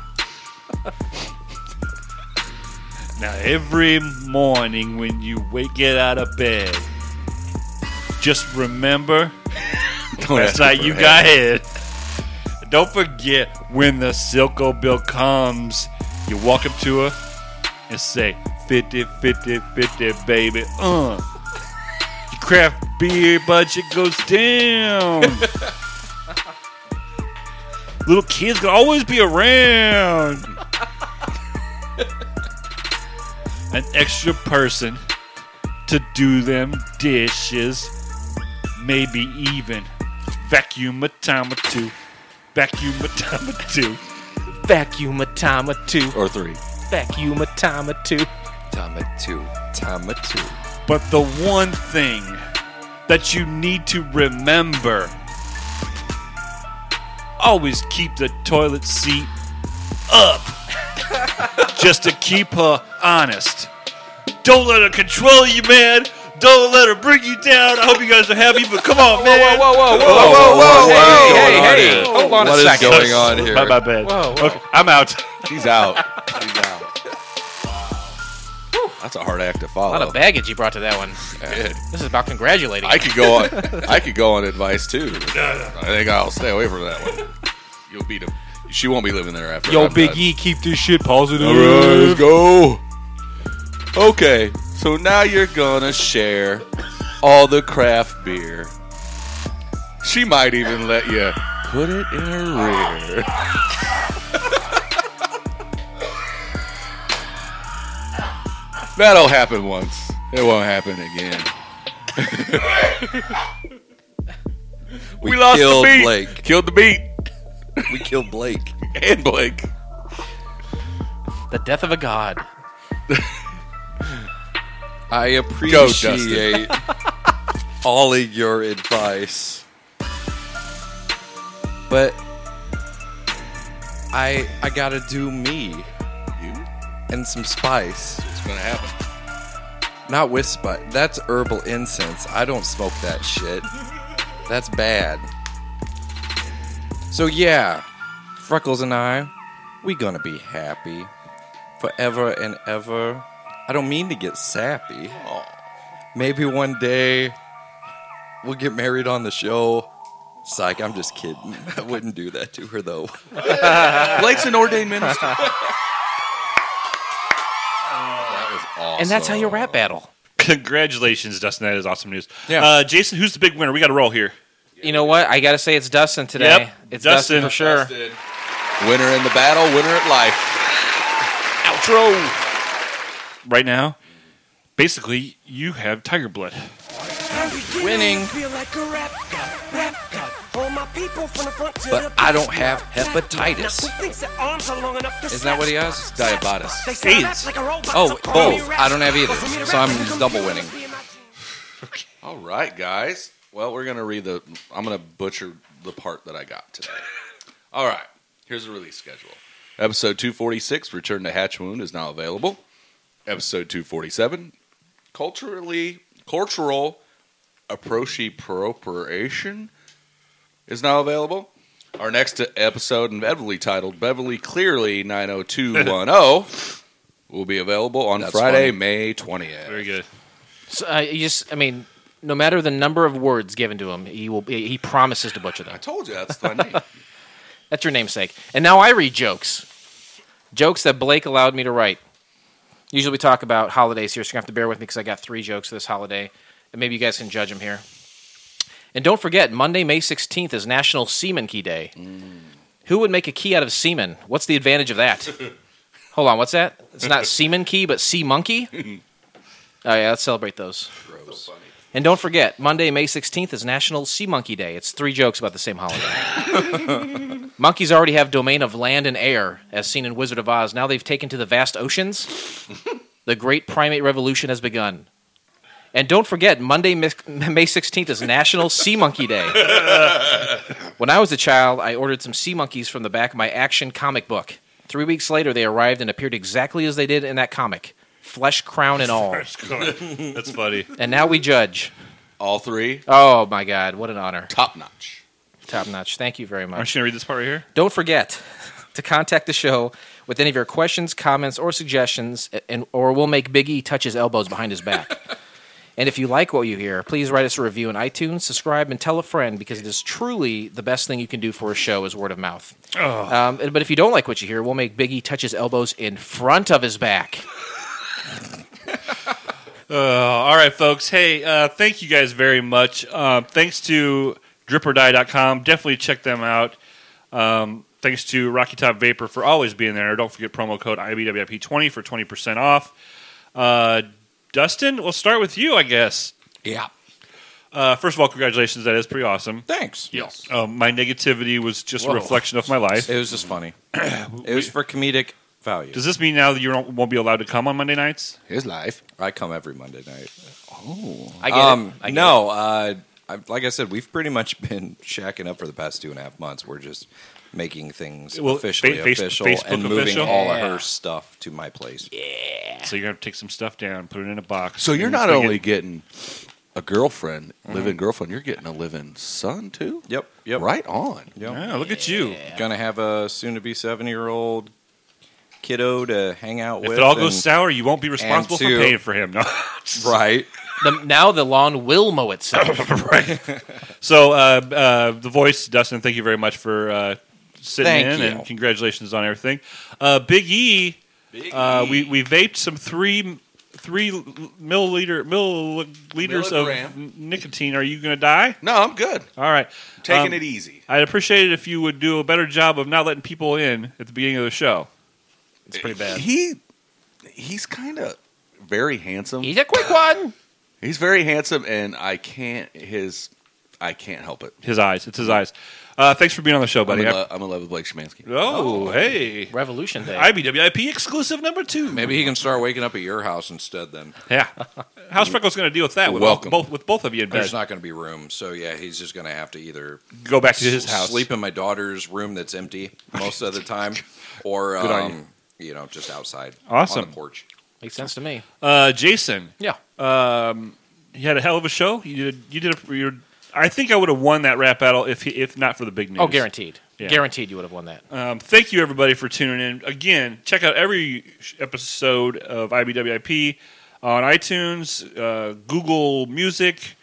Now, every morning when you wake get out of bed, just remember Don't that's ask right, for you a got it. Don't forget when the Silco Bill comes, you walk up to her and say, fifty, fifty, fifty, baby. Uh. Your craft beer budget goes down. Little kids can always be around. An extra person to do them dishes. Maybe even vacuum a time or two. Vacuum a time or two. Vacuum a time or two. Or three. Vacuum a time or two. Time at two. Time at two. But the one thing that you need to remember, always keep the toilet seat up. Just to keep her honest. Don't let her control you, man. Don't let her bring you down. I hope you guys are happy, but come on, man. Whoa, whoa, whoa, Whoa, whoa, whoa, whoa. Hey, hey, hey. Hold on a What is second. going on here? My, my bad. Whoa, whoa. Okay, I'm out. He's out. He's out. That's a hard act to A follow. lot of baggage you brought to that one. Good. This is about congratulating. I could go on. I could go on advice too. I think I'll stay away from that one. You'll beat him. She won't be living there after. Yo, I'm Big done. E, keep this shit positive. All right, let's go. Okay, so now you're gonna share all the craft beer. She might even let you put it in her rear. That'll happen once. It won't happen again. we, We lost killed the beat. Blake. Killed the beat. We killed Blake. And Blake. The death of a god. I Go, appreciate all of your advice, but I I gotta do me You? and some spice. What's gonna happen? Not with spice. That's herbal incense. I don't smoke that shit. That's bad. So yeah, Freckles and I, we gonna be happy forever and ever. I don't mean to get sappy. Maybe one day we'll get married on the show. Psych, I'm just kidding. I wouldn't do that to her though. Blake's an ordained minister. That was awesome. And that's how you rap battle. Congratulations, Dustin. That is awesome news. Yeah. Uh, Jason, who's the big winner? We got to roll here. You know what? I gotta say it's Dustin today. Yep, It's Dustin. Dustin, for sure. Dustin. Winner in the battle, winner at life. Outro. Right now, basically, you have tiger blood. Winning. But I don't have hepatitis. Isn't that what he has? Diabetes. AIDS. Oh, both. I don't have either. So I'm double winning. All right, guys. Well, we're gonna read the. I'm gonna butcher the part that I got today. All right. Here's the release schedule. Episode two forty-six, Return to Hatchwound, is now available. Episode two forty-seven, culturally cultural appropriation, is now available. Our next episode, inevitably titled Beverly Clearly nine oh two one oh, will be available on That's Friday, funny. May twentieth. Very good. So, uh, you just, I mean, no matter the number of words given to him, he will. He promises to butcher them. I told you that's my name. That's your namesake. And now I read jokes. Jokes that Blake allowed me to write. Usually we talk about holidays here, so you're going to have to bear with me because I got three jokes this holiday. And maybe you guys can judge them here. And don't forget, Monday, May sixteenth is National Seaman Key Day. Who would make a key out of semen? What's the advantage of that? Hold on, what's that? It's not seaman key, but sea monkey? Oh, yeah, let's celebrate those. Gross. And don't forget, Monday, May sixteenth is National Sea Monkey Day. It's three jokes about the same holiday. Monkeys already have domain of land and air, as seen in Wizard of Oz. Now they've taken to the vast oceans. The great primate revolution has begun. And don't forget, Monday, May sixteenth is National Sea Monkey Day. When I was a child, I ordered some sea monkeys from the back of my Action comic book. Three weeks later, they arrived and appeared exactly as they did in that comic. Flesh, crown, and all. That's funny. And now we judge. All three? Oh, my God. What an honor. Top notch. Top notch. Thank you very much. Aren't you going to read this part right here? Don't forget to contact the show with any of your questions, comments, or suggestions, and or we'll make Big E touch his elbows behind his back. And if you like what you hear, please write us a review on iTunes, subscribe, and tell a friend, because it is truly the best thing you can do for a show is word of mouth. Oh. Um, but if you don't like what you hear, we'll make Big E touch his elbows in front of his back. Uh, all right, folks. Hey, uh, thank you guys very much. Uh, thanks to drip or die dot com. Definitely check them out. Um, thanks to Rocky Top Vapor for always being there. Don't forget promo code I B W I P twenty for twenty percent off. Uh, Dustin, we'll start with you, I guess. Yeah. Uh, first of all, congratulations. That is pretty awesome. Thanks. Yes. Um, my negativity was just Whoa. a reflection of my life. It was just funny. It was for comedic value. Does this mean now that you don't, won't be allowed to come on Monday nights? His life. I come every Monday night. Oh. I get um, it. I get no, uh, I, like I said, we've pretty much been shacking up for the past two and a half months. We're just making things Well, officially fa- face- official Facebook and moving official? all of Yeah. her stuff to my place. So you're going to take some stuff down, put it in a box. So you're and not it's gonna only get- getting a girlfriend, live-in girlfriend, you're getting a live-in son, too? Yep, yep. Right on. Yep. Yeah, look at you. Gonna have a soon-to-be seven-year-old kiddo to hang out If with. it all goes and- sour, you won't be responsible for to- paying for him. No. right. The, now the lawn will mow itself. right. So, uh, uh, The Voice, Dustin, thank you very much for uh, sitting Thank in, you. and congratulations on everything. Uh, Big E, uh, we we vaped some three three milliliter milliliters of Milligram. n- nicotine. Are you going to die? No, I'm good. All right, Taking Um, it easy. I'd appreciate it if you would do a better job of not letting people in at the beginning of the show. It's pretty bad. He, he's kind of very handsome. He's a quick one. He's very handsome, and I can't his, I can't help it. His eyes. It's his eyes. Uh, thanks for being on the show, I'm buddy. in, lo- I'm in love with Blake Szymanski. Oh, hey. Revolution Day. I B W I P exclusive number two. Maybe he can start waking up at your house instead. Then Yeah. How's Freckles going to deal with that? With all- Welcome. both with both of you in bed. there's not going to be room. So yeah, he's just going to have to either Go back to his house. sleep in my daughter's room that's empty most of the time, or Good on um, you know, just outside Awesome. on the porch. Makes sense to me. Uh, Jason, Yeah. um, you had a hell of a show. You did. You did. A, you're, I think I would have won that rap battle if he, if not for the big news. Oh, guaranteed. Yeah. Guaranteed you would have won that. Um, thank you everybody for tuning in. Again, check out every sh- episode of I B W I P on iTunes, uh, Google Music,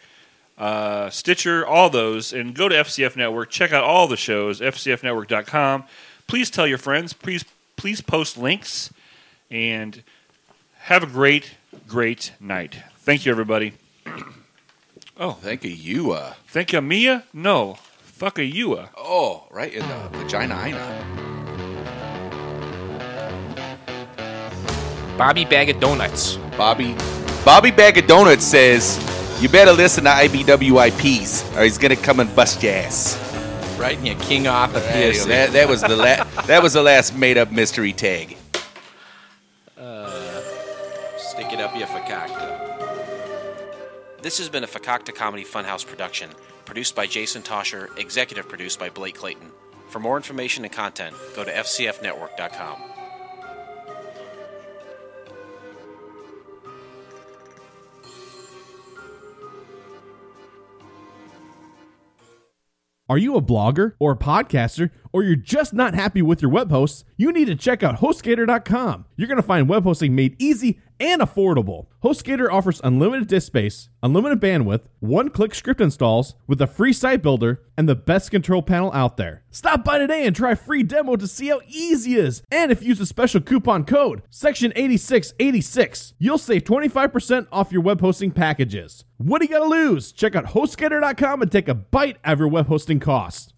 uh, Stitcher, all those, and go to F C F Network. Check out all the shows. F C F network dot com. Please tell your friends. Please please post links, and have a great great night. Thank you everybody. Oh, thank you, you. Uh, Thank you, Mia. No, fuck a you. uh. oh, right in the vagina. Bobby Bag of Donuts. Bobby, Bobby Bag of Donuts says, "You better listen to I B W I Ps, or he's gonna come and bust your ass." Right, and you king off the Hey, piss. that, that was the la- that was the last made up mystery tag. Stick it up, you fakakta. This has been a Fakakta Comedy Funhouse production, produced by Jason Tosher, executive produced by Blake Clayton. For more information and content, go to F C F network dot com. Are you a blogger or a podcaster, or you're just not happy with your web hosts? You need to check out HostGator dot com. You're going to find web hosting made easy and affordable. HostGator offers unlimited disk space, unlimited bandwidth, one-click script installs with a free site builder, and the best control panel out there. Stop by today and try a free demo to see how easy it is. And if you use a special coupon code, section eighty-six eighty-six, you'll save twenty-five percent off your web hosting packages. What do you gotta lose? Check out HostGator dot com and take a bite out of your web hosting costs.